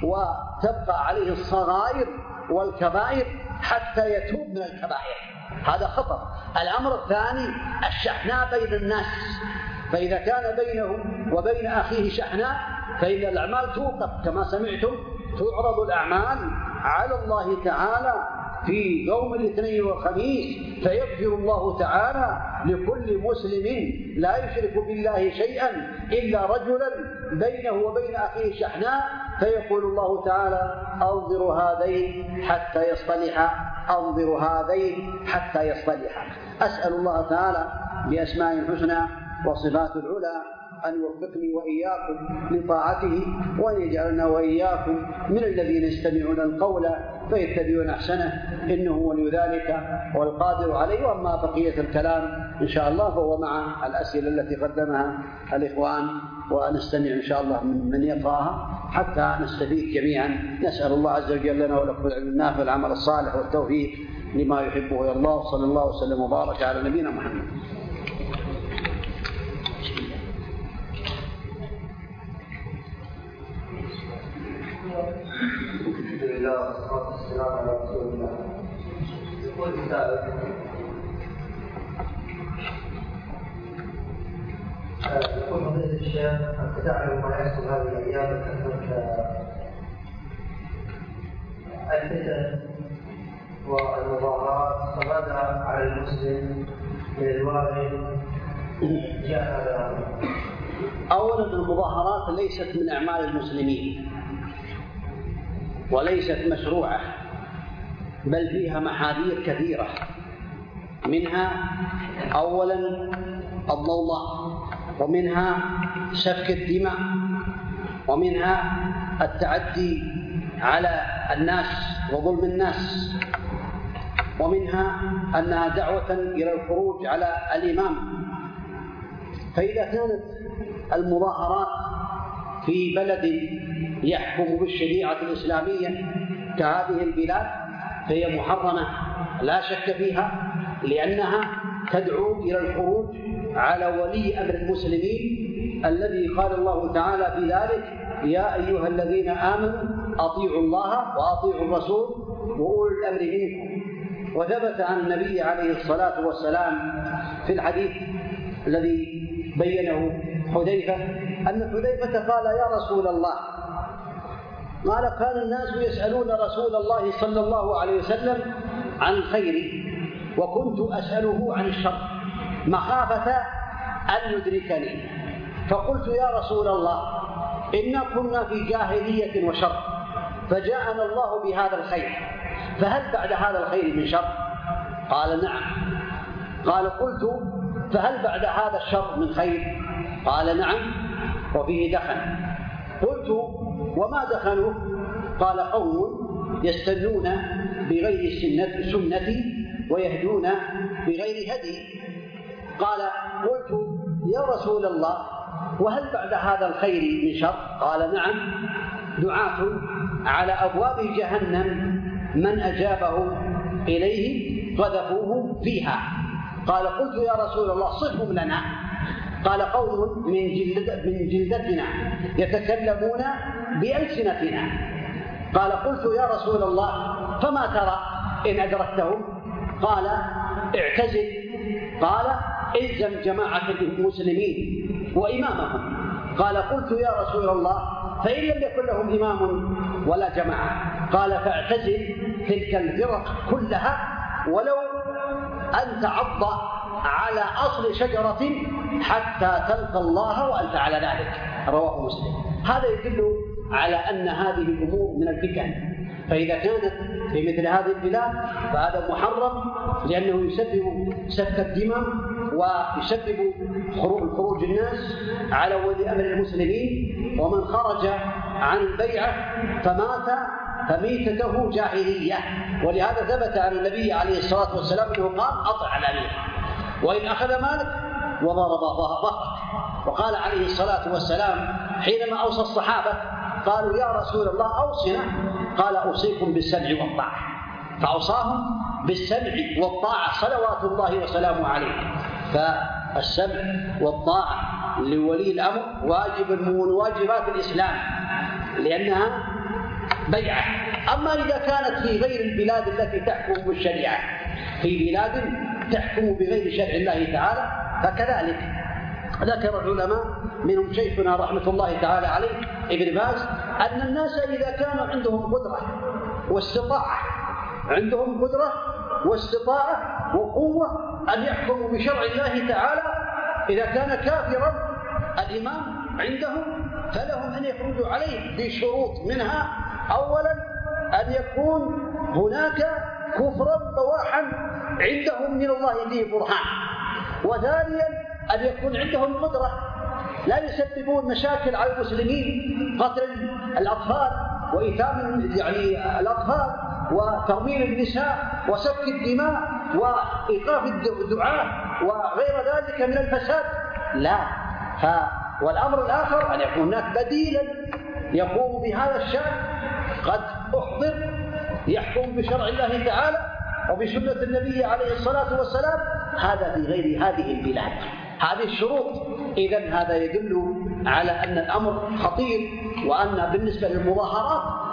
Speaker 1: وتبقى عليه الصغائر والكبائر حتى يتوب من الكبائر. هذا خطر. الأمر الثاني الشحناء بين الناس، فإذا كان بينه وبين أخيه شحناء فإن الأعمال توقف، كما سمعتم تعرض الأعمال على الله تعالى في يوم الاثنين والخميس، فيغفر الله تعالى لكل مسلم لا يشرك بالله شيئا إلا رجلا بينه وبين أخيه شحناء، فيقول الله تعالى: أنظروا هذين حتى يصطلحا، أنظروا هذين حتى يصطلحا. أسأل الله تعالى بأسماء الحسنى وصفات العلى أن يوفقني وإياكم لطاعته، وأن يجعلنا وإياكم من الذين يستمعون القول فيتبعون أحسنه، إنه ولي ذلك والقادر عليه. وأما بقية الكلام إن شاء الله فهو مع الأسئلة التي قدمها الإخوان، ونستمع إن شاء الله من يقرأها حتى نستفيد جميعا. نسأل الله عز وجل لنا ولكم العلم النافع والعمل الصالح والتوفيق لما يحبه ويرضاه. صلى الله وسلم وبارك على نبينا محمد.
Speaker 2: والصلاة والسلام على رسول الله. يقول السائل: يقول فضيلة الشيخ: أنت تعلم ما يحصل هذه الأيام من كثرة الفتن والمظاهرات، فماذا على المسلم من الواجب تجاه هذا الأمر؟
Speaker 1: أولا، المظاهرات ليست من أعمال المسلمين وليست مشروعة، بل فيها محاذير كثيرة، منها أولا الضوضاء، ومنها سفك الدماء، ومنها التعدي على الناس وظلم الناس، ومنها أنها دعوة إلى الخروج على الإمام. فإذا كانت المظاهرات في بلد يحكم بالشريعة الإسلامية كهذه البلاد فهي محرمة لا شك فيها، لأنها تدعو إلى الخروج على ولي أمر المسلمين الذي قال الله تعالى في ذلك: يا أيها الذين آمنوا أطيعوا الله وأطيعوا الرسول وأولي الأمر منكم. وثبت عن النبي عليه الصلاة والسلام في الحديث الذي بينه حذيفة أن حذيفة قال: يا رسول الله، قال: كان الناس يسألون رسول الله صلى الله عليه وسلم عن الخير وكنت أسأله عن الشر مخافة أن يدركني، فقلت: يا رسول الله، إنا كنا في جاهلية وشر، فجاءنا الله بهذا الخير، فهل بعد هذا الخير من شر؟ قال: نعم. قال: قلت: فهل بعد هذا الشر من خير؟ قال: نعم، وفيه دخن. قلت: وما دخنه؟ قال: قوم يستنون بغير سنتي ويهدون بغير هدي. قال: قلت: يا رسول الله، وهل بعد هذا الخير من شر؟ قال: نعم، دعاة على أبواب جهنم من أجابهم إليه قذفوه فيها. قال: قلت: يا رسول الله، صفهم لنا. قال: قوم من جلدتنا يتكلمون بألسنتنا. قال: قلت: يا رسول الله، فما ترى إن أدركتهم؟ قال: اعتزل. قال: الزم جماعة المسلمين وإمامهم. قال: قلت: يا رسول الله، فإن لم يكن لهم إمام ولا جماعة؟ قال: فاعتزل تلك الفرق كلها ولو أن تعض على أصل شجرة حتى تلقى الله وأنت على ذلك. رواه مسلم. هذا يدل على أن هذه الأمور من الفتن، فإذا كانت في مثل هذه البلاد فهذا محرم، لأنه يسبب سفك الدماء ويسبب خروج الناس على ولي أمر المسلمين، ومن خرج عن البيعة فمات فميتته جاهلية. ولهذا ثبت عن النبي عليه الصلاة والسلام أنه قال: أطع على أمير، وإن أخذ مالك وضرب ظهرك. وقال عليه الصلاة والسلام حينما أوصى الصحابة قالوا: يا رسول الله أوصنا. قال: أوصيكم بالسمع والطاعة، فأوصاهم بالسمع والطاعة صلوات الله وسلامه عليه. فالسمع والطاعة لولي الأمر واجب من واجبات الإسلام، لأنها بيعة. أما إذا كانت في غير البلاد التي تحكم بالشريعة، في بلاد تحكم بغير شرع الله تعالى، فكذلك ذكر العلماء منهم شيخنا رحمة الله تعالى عليه ابن باز أن الناس إذا كانوا عندهم قدرة واستطاعة وقوة أن يحكموا بشرع الله تعالى، إذا كان كافرا الإمام عندهم فلهم أن يخرجوا عليه بشروط، منها أولا أن يكون هناك كفرا بواحا عندهم من الله فيه برهان، وثانيا أن يكون عندهم قدرة لا يسببون مشاكل على المسلمين، قتل الأطفال وإيتام الأطفال وترميم النساء وسفك الدماء وإيقاف الدعاء وغير ذلك من الفساد. لا. والأمر الآخر أن يكون هناك بديلا يقوم بهذا الشأن قد أحضر يحكم بشرع الله تعالى وبسنة النبي عليه الصلاة والسلام، هذا في غير هذه البلاد. هذه الشروط. إذن هذا يدل على أن الأمر خطير، وأن بالنسبة للمظاهرات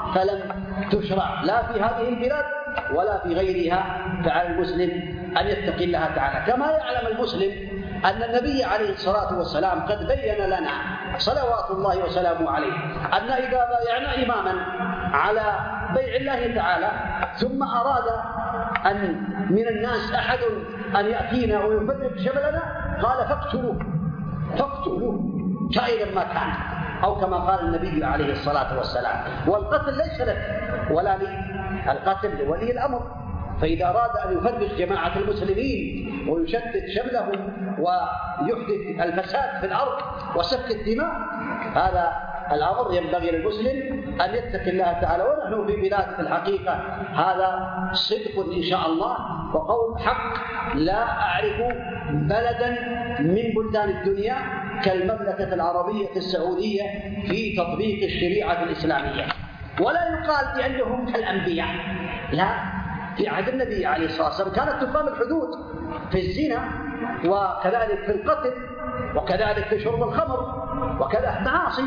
Speaker 1: فلم تشرع لا في هذه البلاد ولا في غيرها. فعلى المسلم أن يتقي الله تعالى، كما يعلم المسلم أن النبي عليه الصلاة والسلام قد بين لنا صلوات الله وسلامه عليه أن إذا بايعنا إماما على بيع الله تعالى ثم أراد أن من الناس أحد أن يأتينا ويفرق شملنا قال فاقتلوه كائنا ما كان، أو كما قال النبي عليه الصلاة والسلام. والقتل ليس لك ولا لي، القتل لولي الأمر. فإذا أراد أن يفرق جماعة المسلمين ويشتت شملهم ويحدث الفساد في الأرض وسفك الدماء، هذا الأمر ينبغي للمسلم أن يتقي الله تعالى. ونحن في بلاد في الحقيقة هذا صدق إن شاء الله وقول حق. لا أعرف بلدا من بلدان الدنيا كالمملكة العربية السعودية في تطبيق الشريعة الإسلامية. ولا يقال بأنهم كالأنبياء، لا، في عهد النبي عليه الصلاة والسلام كانت تقام الحدود في الزنا وكذلك في القتل وكذلك في شرب الخمر وكذا.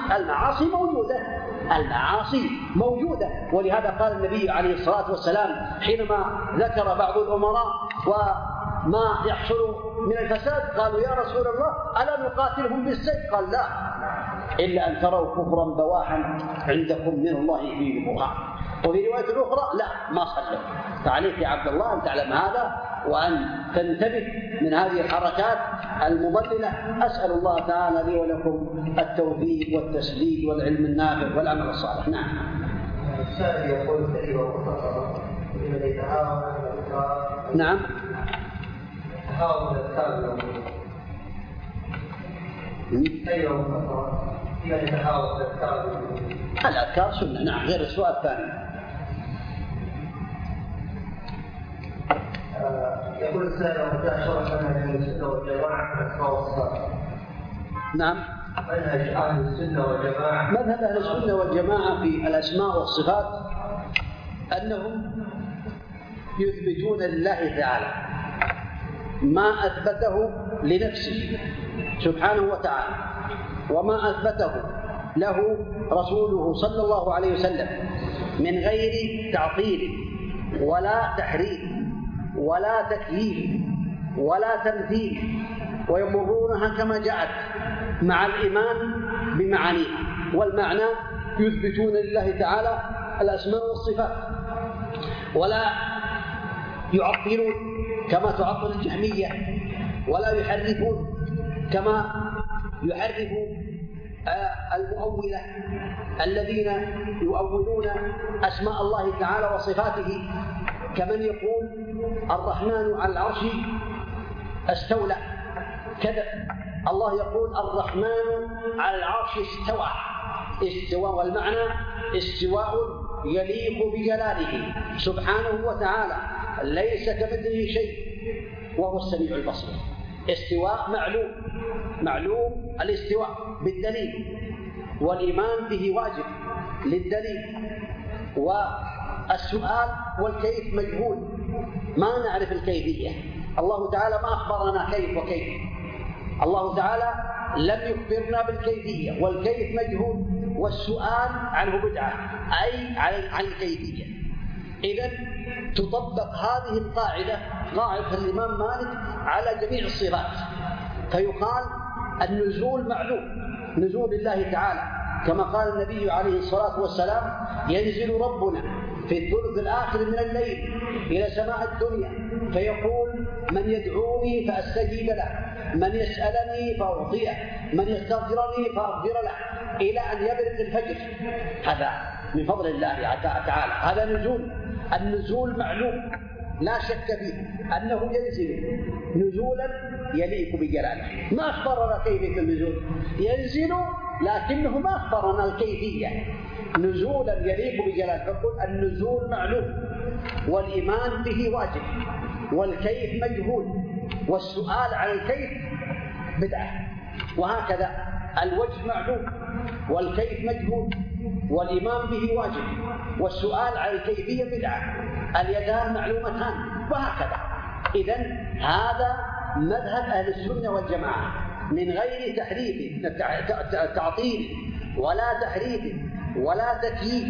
Speaker 1: المعاصي موجودة. ولهذا قال النبي عليه الصلاة والسلام حينما ذكر بعض الأمراء وما يحصل من الفساد قالوا يا رسول الله ألا نقاتلهم بالسيف؟ قال لا، إلا أن تروا كفرا بواحا عندكم من الله فيه برهان. وفي رواية أخرى لا، ما صلوا. فعليك يا عبد الله أن تعلم هذا وأن تنتبه من هذه الحركات المضللة. أسأل الله تعالى لي ولكم التوفيق والتسديد والعلم النافع والعمل الصالح. نعم.
Speaker 2: السائل يقول كلمة مختصرة لمن يتهاون
Speaker 1: نعم.
Speaker 2: تهاون الأذكار كلمة مختصرة لمن يتهاون الأذكار.
Speaker 1: الأذكار سنة، نعم، غير السؤال الثاني.
Speaker 2: يقول السائل وجاء شرح منهج السنة والجماعة في الأسماء والصفات.
Speaker 1: نعم.
Speaker 2: منهج أهل السنة والجماعة.
Speaker 1: مذهب أهل السنة والجماعة في الأسماء والصفات أنهم يثبتون لله تعالى ما أثبته لنفسه سبحانه وتعالى وما أثبته له رسوله صلى الله عليه وسلم من غير تعطيل ولا تحريف ولا تكييف ولا تمثيل، ويمرونها كما جاءت مع الإيمان بمعانيها. والمعنى يثبتون لله تعالى الأسماء والصفات ولا يعطلون كما تعطل الجهمية، ولا يحرفون كما يحرف المؤولة الذين يؤولون أسماء الله تعالى وصفاته، كمن يقول الرحمن على العرش استولى كذا. الله يقول الرحمن على العرش استوى، والمعنى استواء يليق بجلاله سبحانه وتعالى، ليس كمثله شيء وهو السميع البصير. استواء معلوم الاستواء بالدليل، والإيمان به واجب للدليل، والسؤال والكيف مجهول، ما نعرف الكيفية. الله تعالى ما أخبرنا كيف وكيف، الله تعالى لم يخبرنا بالكيفية، والكيف مجهول، والسؤال عنه بدعة أي عن الكيفية. إذن تطبق هذه القاعدة، قاعدة الإمام مالك، على جميع الصفات، فيقال النزول معلوم، نزول الله تعالى كما قال النبي عليه الصلاة والسلام ينزل ربنا في الثلث الآخر من الليل إلى سماء الدنيا فيقول من يدعوني فأستجيب له، من يسألني فأعطيه، من يستغفرني فأغفر له، إلى أن يبرق الفجر. هذا من فضل الله تعالى، هذا نزول. النزول معلوم لا شك فيه أنه ينزل نزولا يليق بجلاله. ما أخبرنا كيفية النزول، ينزل لكنه ما أخبرنا الكيفية، نزولا يليق بجلاله. فقل النزول معلوم، والإيمان به واجب، والكيف مجهول، والسؤال عن الكيف بدعة. وهكذا الوجه معلوم والكيف مجهول والإيمان به واجب والسؤال عن الكيفية بدعة. اليدان معلومتان، وهكذا. إذن هذا مذهب أهل السنة والجماعة من غير تحريف تعطيل ولا تحريف ولا تكييف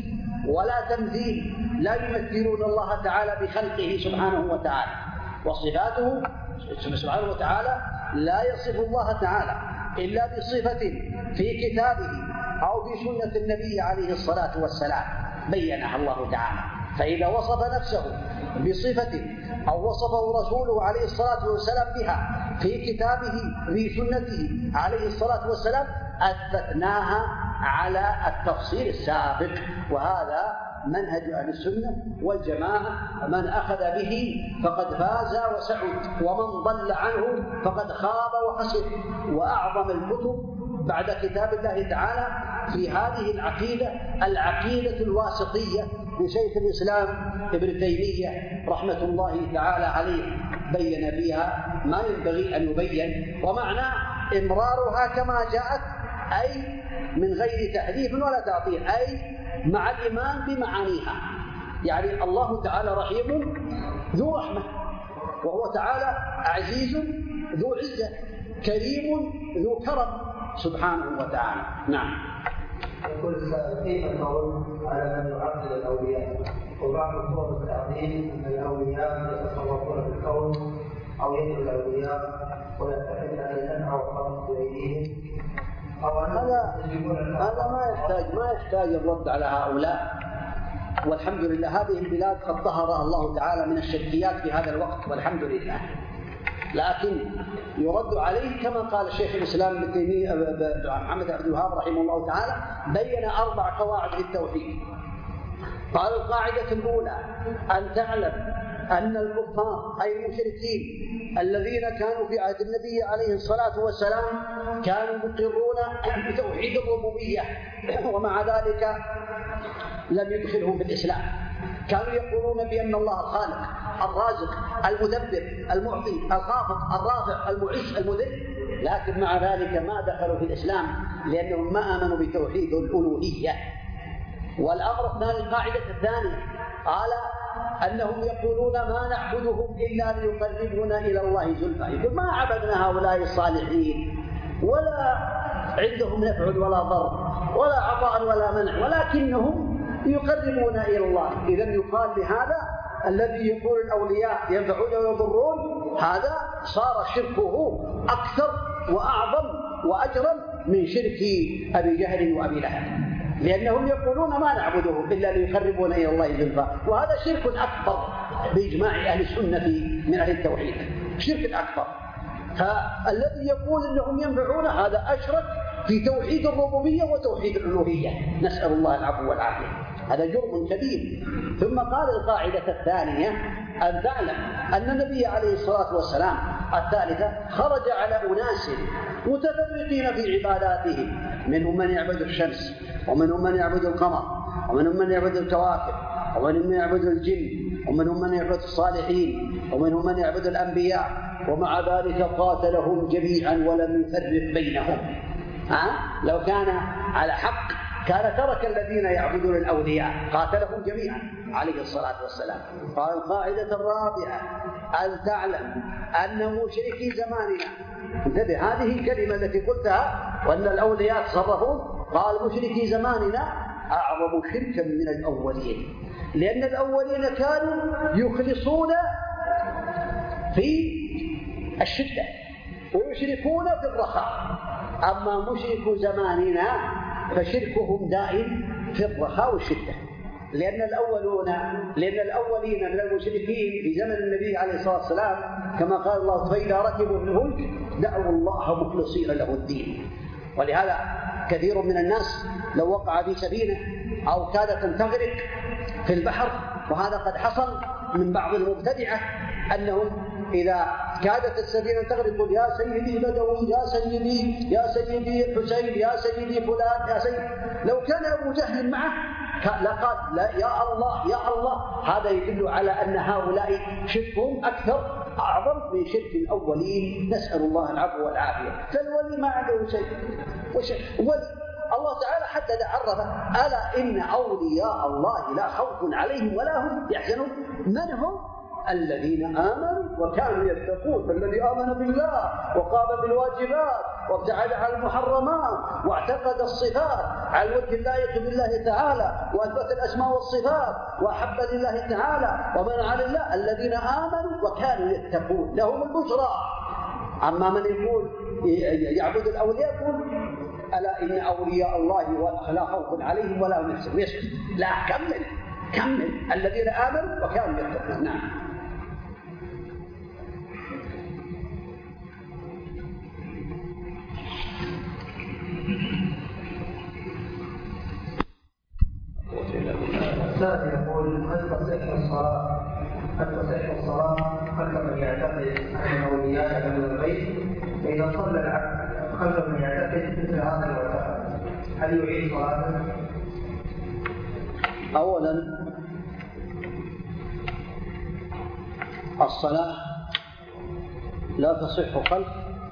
Speaker 1: ولا تمثيل، لا يمثلون الله تعالى بخلقه سبحانه وتعالى، وصفاته سبحانه وتعالى لا يصف الله تعالى إلا بصفة في كتابه أو في سنة النبي عليه الصلاة والسلام بينها الله تعالى. فإذا وصف نفسه بصفة أو وصفه رسوله عليه الصلاة والسلام بها في كتابه في سنته عليه الصلاة والسلام أثبتناها على التفصيل السابق، وهذا منهج أهل السنة والجماعة، من أخذ به فقد فاز وسعد، ومن ضل عنه فقد خاب وخسر. وأعظم الكتب بعد كتاب الله تعالى في هذه العقيدة الواسطية لشيخ الإسلام ابن تيمية رحمة الله تعالى عليه، بين فيها ما ينبغي أن يبين، ومعنى إمرارها كما جاءت، أي من غير تحريف ولا تعطيل، أي مع الإيمان بمعانيها. يعني الله تعالى رحيم ذو رحمة، وهو تعالى عزيز ذو عزة، كريم ذو كرم سبحانه وتعالى. نعم.
Speaker 2: يقول كيف القول على من يعبد الأولياء؟ وبعض صور التعظيم أن الأولياء يتصرفون في الكون أو يدعو الأولياء ويستحق أن ينفع الخلق بأيديهم.
Speaker 1: هذا ما يحتاج الرد على هؤلاء، والحمد لله هذه البلاد قد طهرها الله تعالى من الشركيات في هذا الوقت والحمد لله. لكن يرد عليه كما قال شيخ الإسلام ابن تيمية محمد بن عبد الوهاب رحمه الله تعالى، بين 4 قواعد للتوحيد. قال القاعدة الأولى أن تعلم أن الكفار أي المشركين الذين كانوا في عهد النبي عليه الصلاة والسلام كانوا مقرون بتوحيد الربوبية، ومع ذلك لم يدخلهم في الإسلام. كانوا يقولون بأن الله الخالق الرازق المدبر المعطي الخافض الرافع المعز المذل، لكن مع ذلك ما دخلوا في الإسلام لأنهم ما آمنوا بتوحيد الألوهية. والأمر الثاني، القاعدة الثانية، قال أنهم يقولون ما نعبدهم إلا ليقربونا إلى الله زلفى. يقول ما عبدنا هؤلاء الصالحين ولا عندهم نفع ولا ضر ولا عطاء ولا منع، ولكنهم يقربون إلى الله. إذا يقال لهذا الذي يقول الأولياء ينفعون ويضرون، هذا صار شركه أكثر وأعظم وأجرم من شرك أبي جهل وأبي لهب، لأنهم يقولون ما نعبدهم إلا ليقربون إلى الله زلفى، وهذا شرك أكبر بإجماع أهل السنة من أهل التوحيد، شرك أكبر. فالذي يقول إنهم ينفعون هذا أشرك في توحيد الربوبية وتوحيد الألوهية، نسأل الله العفو والعافية، هذا جرم كبير. ثم قال القاعدة الثانية أن تعلم أن النبي عليه الصلاة والسلام الثالثة خرج على أناس متفرقين في عباداتهم، منهم من يعبد الشمس، ومنهم من يعبد القمر، ومنهم من يعبد الكواكب، ومنهم من يعبد الجن، ومنهم من يعبد الصالحين، ومنهم من يعبد الأنبياء، ومع ذلك قاتلهم جميعا ولم يفرق بينهم. لو كان على حق كان ترك الذين يعبدون الأولياء، قاتلهم جميعا عليه الصلاة والسلام. قال القاعدة الرابعة أن تعلم أن مشركي زماننا، انتبه هذه الكلمة التي قلتها وأن الأولياء تصرفون، قال مشركي زماننا أعظم شركا من الأولين، لأن الأولين كانوا يخلصون في الشدة ويشركون في الرخاء، أما مشرك زماننا فشركهم دائم في الرخاء والشدة، لأن الأولين من المشركين في زمن النبي عليه الصلاة والسلام كما قال الله فإذا ركبوا في الفلك دعوا الله مخلصين له الدين. ولهذا كثير من الناس لو وقع في سفينة أو كادت أن تغرق في البحر، وهذا قد حصل من بعض المبتدعة أنهم إذا كادت السفينة تغرق يقول يا سيدي بدوي، يا سيدي يا سيدي الحسين، يا سيدي فلان، يا سيدي. لو كان أبو جهل معه لقال لا يا الله يا الله. هذا يدل على أن هؤلاء شركهم أكثر أعظم من شرك الأولين، نسأل الله العفو والعافية. فالولي ما عنده شيء، ولي الله تعالى حتى عرفه ألا إن أولياء الله لا خوف عليهم ولا هم يحزنون. من هم؟ الذين آمنوا وكانوا يتقون، فالذي آمن بالله وقام بالواجبات وابتعد عن المحرمات واعتقد الصفات على الوجه اللائق بالله تعالى وأثبت الأسماء والصفات وأحب لله تعالى ومنع لله الذين آمنوا وكانوا يتقون لهم البشرى. أما من يقول يعبد الأولياء يقول ألا إن أولياء الله لا خوف عليهم ولا هم يحزنون. لا، كمل الذين آمنوا وكانوا يتقون. نعم.
Speaker 2: الثالث يقول هل تصح الصلاة خلف من يعتقد أن الأولياء من الغيب؟ فإذا صلى العبد خلف من يعتقد مثل هذا المعتقد هل يعيد صلاته؟
Speaker 1: أولا الصلاة لا تصح خلف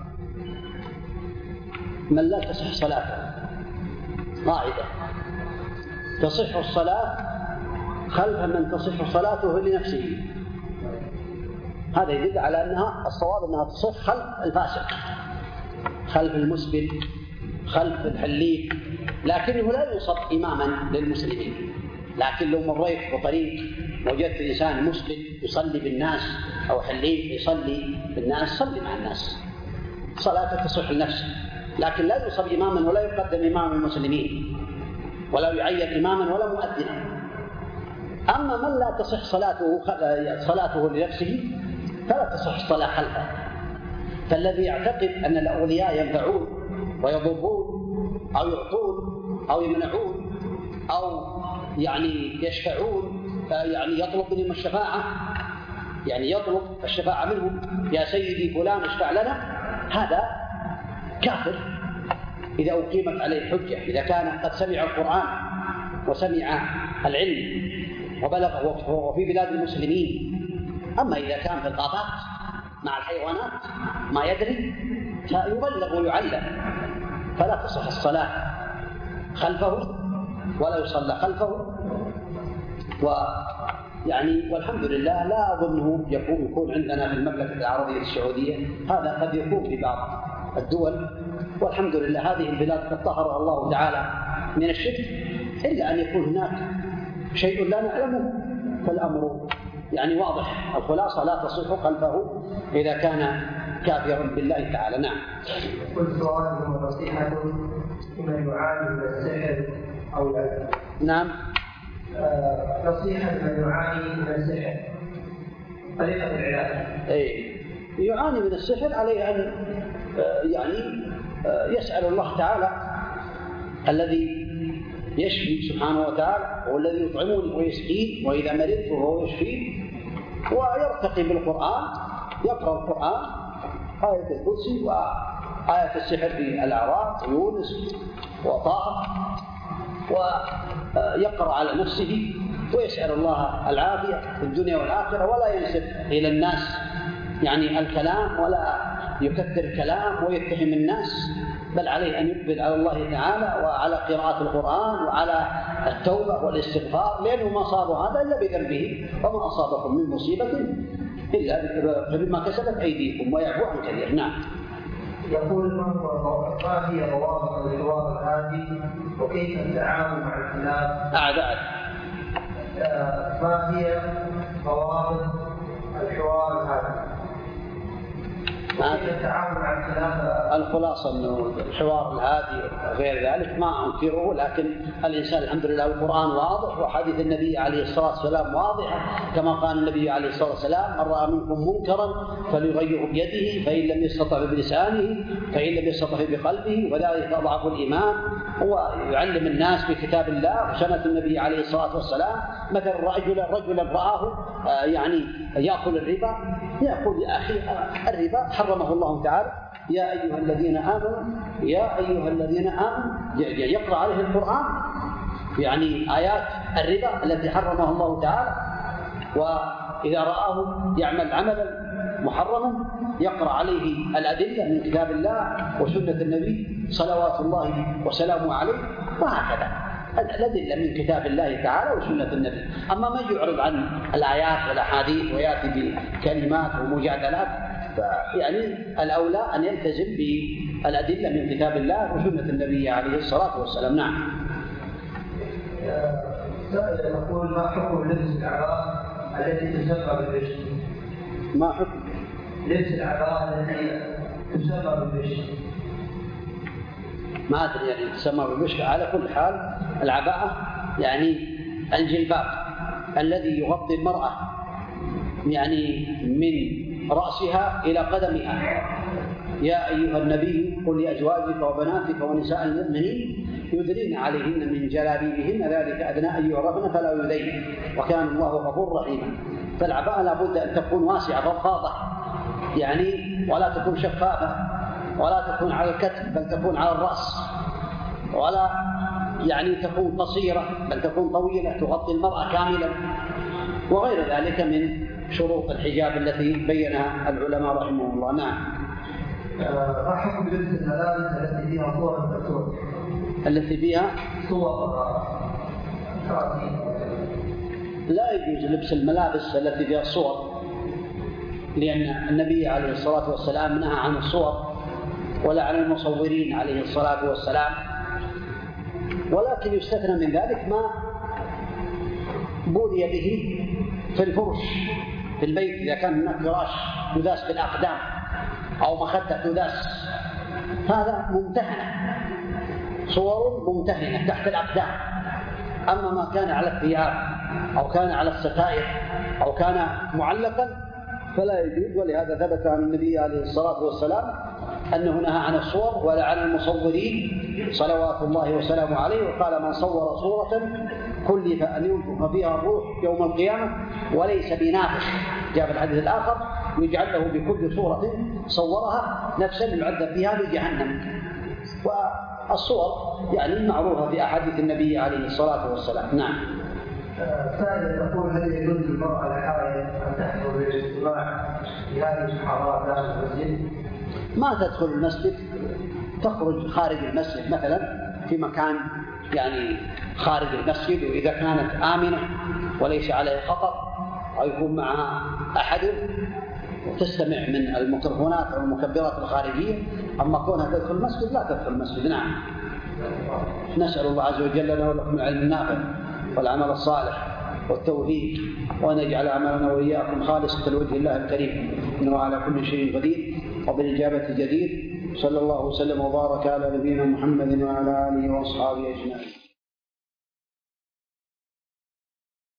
Speaker 1: من لا تصح صلاته. قاعدة: تصح الصلاة خلف من تصح صلاته لنفسه. هذا يدل على أنها الصواب أنها تصح خلف الفاسق، خلف المسبل، خلف الحليف، لكنه لا ينصب إماما للمسلمين. لكن لو مريت بطريق وجدت إنسان مسلم يصلي بالناس أو حليف يصلي بالناس، صلي مع الناس، صلاته تصح لنفسه، لكن لا ينصب إماما ولا يقدم إمام المسلمين ولا يعين إماما ولا مؤذنا. أما من لا تصح صلاته لنفسه فلا تصح الصلاة خلفه. فالذي يعتقد أن الأولياء ينفعون ويضرون أو يعطون أو يمنعون أو يشفعون، يطلب منهم الشفاعة، يطلب الشفاعة منهم، يا سيدي فلان اشفع لنا، هذا كافر إذا أقيمت عليه الحجة، إذا كان قد سمع القرآن وسمع العلم وبلغ وفي بلاد المسلمين. أما إذا كان في الغابات مع الحيوانات ما يدري فيبلغ ويعلم، فلا تصح الصلاة خلفه ولا يصلى خلفه. والحمد لله لا أظنه يكون عندنا في المملكة العربية السعودية، هذا قد يكون في بعض الدول، والحمد لله هذه البلاد قد طهرها الله تعالى من الشرك، إلا أن يكون هناك شيء لا نعلمه، فالأمر واضح. الخلاصة لا تصح خلفه إذا كان كافرا بالله تعالى. نعم.
Speaker 2: كل سؤال هو نصيحة لمن يعاني من السحر أو لا؟
Speaker 1: نعم.
Speaker 2: نصيحة لمن يعاني من السحر، طريقة العلاج.
Speaker 1: يعاني من السحر عليه أن يسأل الله تعالى الذي يشفي سبحانه وتعالى، والذي يطعمني ويسقين، وإذا مرضت فهو يشفين، ويرتقي بالقرآن، يقرأ القرآن، آية الكرسي وآية السحر في الأعراف ويونس وطه، ويقرأ على نفسه ويسأل الله العافية في الدنيا والآخرة، ولا ينسب إلى الناس الكلام، ولا يكثر الكلام ويتهم الناس، بل عليه أن يقبل على الله تعالى وعلى قراءة القرآن وعلى التوبة والاستغفار، لأنه ما صاب هذا إلا بذنبه، وما أصابكم من مصيبة إلا بما كسبت أيديكم ويعفو عن كثير. نعم.
Speaker 2: يقول ما هي ضوابط الحوار الهادي وكيف التعامل مع الخلاف؟ ما هي ضوابط الحوار الهادي وكيف التعامل مع الخلاف؟
Speaker 1: الخلاصة أنه الحوار الهادي وغير ذلك ما أنكره، لكن الإنسان الحمد لله القرآن واضح وحديث النبي عليه الصلاة والسلام واضحة، كما قال النبي عليه الصلاة والسلام: من رأى منكم منكرا فليغيره بيده، فإن لم يستطع بلسانه، فإن لم يستطع بقلبه، وذلك أضعف الإيمان. هو يعلم الناس بكتاب الله وسنة النبي عليه الصلاة والسلام. مثل رجلا رآه يأكل الربا، يقول: يا أخي الربا حرمه الله تعالى، يا أيها الذين آمنوا، يقرأ عليه القرآن آيات الربا التي حرمها الله تعالى، وإذا رآه يعمل عملا محرما يقرأ عليه الأدلة من كتاب الله وسنة النبي صلوات الله وسلامه عليه، وهكذا الأدلة من كتاب الله تعالى وسنة النبي. أما من يعرض عن الآيات والأحاديث ويأتي بكلمات ومجادلات يعني الأولى أن يلتزم بالأدلة من كتاب الله وسنة النبي عليه الصلاة والسلام. نعم.
Speaker 2: سائل يقول: ما حكم لبس العباءة التي تسمى بالبشر؟
Speaker 1: ما حكم
Speaker 2: لبس العباءة التي تسمى بالبشر؟
Speaker 1: ما أدري يعني تسمى بالبشر. على كل حال العباءة يعني الجلباب الذي يغطي المرأة يعني من رأسها إلى قدمها. يا أيها النبي قل لأزواجك وبناتك ونساء المؤمنين يدنين عليهن من جلابيبهن ذلك أدنى أن يعرفن فلا يؤذين وكان الله غفورا رحيما. فالعباءة لابد أن تكون واسعة فضفاضة يعني ولا تكون شفافة ولا تكون على الكتف بل تكون على الرأس، ولا يعني تكون قصيرة بل تكون طويلة تغطي المرأة كاملا، وغير ذلك من شروط الحجاب التي بينها العلماء رحمه الله. نعم.
Speaker 2: ما حكم لبس الملابس التي فيها صور الرسول؟
Speaker 1: التي فيها
Speaker 2: صور
Speaker 1: لا يجوز لبس الملابس التي فيها صور، لأن النبي عليه الصلاة والسلام نهى عن الصور ولا عن المصورين عليه الصلاة والسلام. ولكن يستثنى من ذلك ما بولي به في الفرش في البيت، إذا كان هناك فراش يداس بالأقدام أو مخدة تداس، هذا ممتهنة، صور ممتهنة تحت الأقدام. أما ما كان على الثياب أو كان على الستائر أو كان معلقا فلا يجوز. ولهذا ثبت عن النبي عليه الصلاة والسلام أنه نهى عن الصور ولا عن المصورين صلوات الله وسلامه عليه، وقال: من صور صورة كلف أن ينفخ فيها الروح يوم القيامة وليس بنافخ. جاء في الحديث الآخر: يجعل له بكل صورة صورها نفسا يعذب بها بجهنم. والصور يعني معروفة في أحاديث النبي عليه الصلاة والسلام. نعم.
Speaker 2: سائل يقول: هل يجوز للمرأة الحائض أن تحضر للاجتماع في هذه الحضارات داخل المسجد؟
Speaker 1: ما تدخل المسجد، تخرج خارج المسجد مثلا في مكان يعني خارج المسجد، وإذا كانت آمنة وليس عليها خطر أو يكون معها أحد وتستمع من الميكروفونات أو المكبرات الخارجية. أما كونها تدخل المسجد لا تدخل المسجد. نعم. نسأل الله عز وجل لنا ولكم العلم النافع والعمل الصالح والتوفيق، وأن يجعل عملنا وإياكم خالصة لوجه الله الكريم إنه على كل شيء قدير وبالإجابة جدير. صلى الله وسلم وبارك على نبينا محمد وعلى آله وأصحابه أجمعين.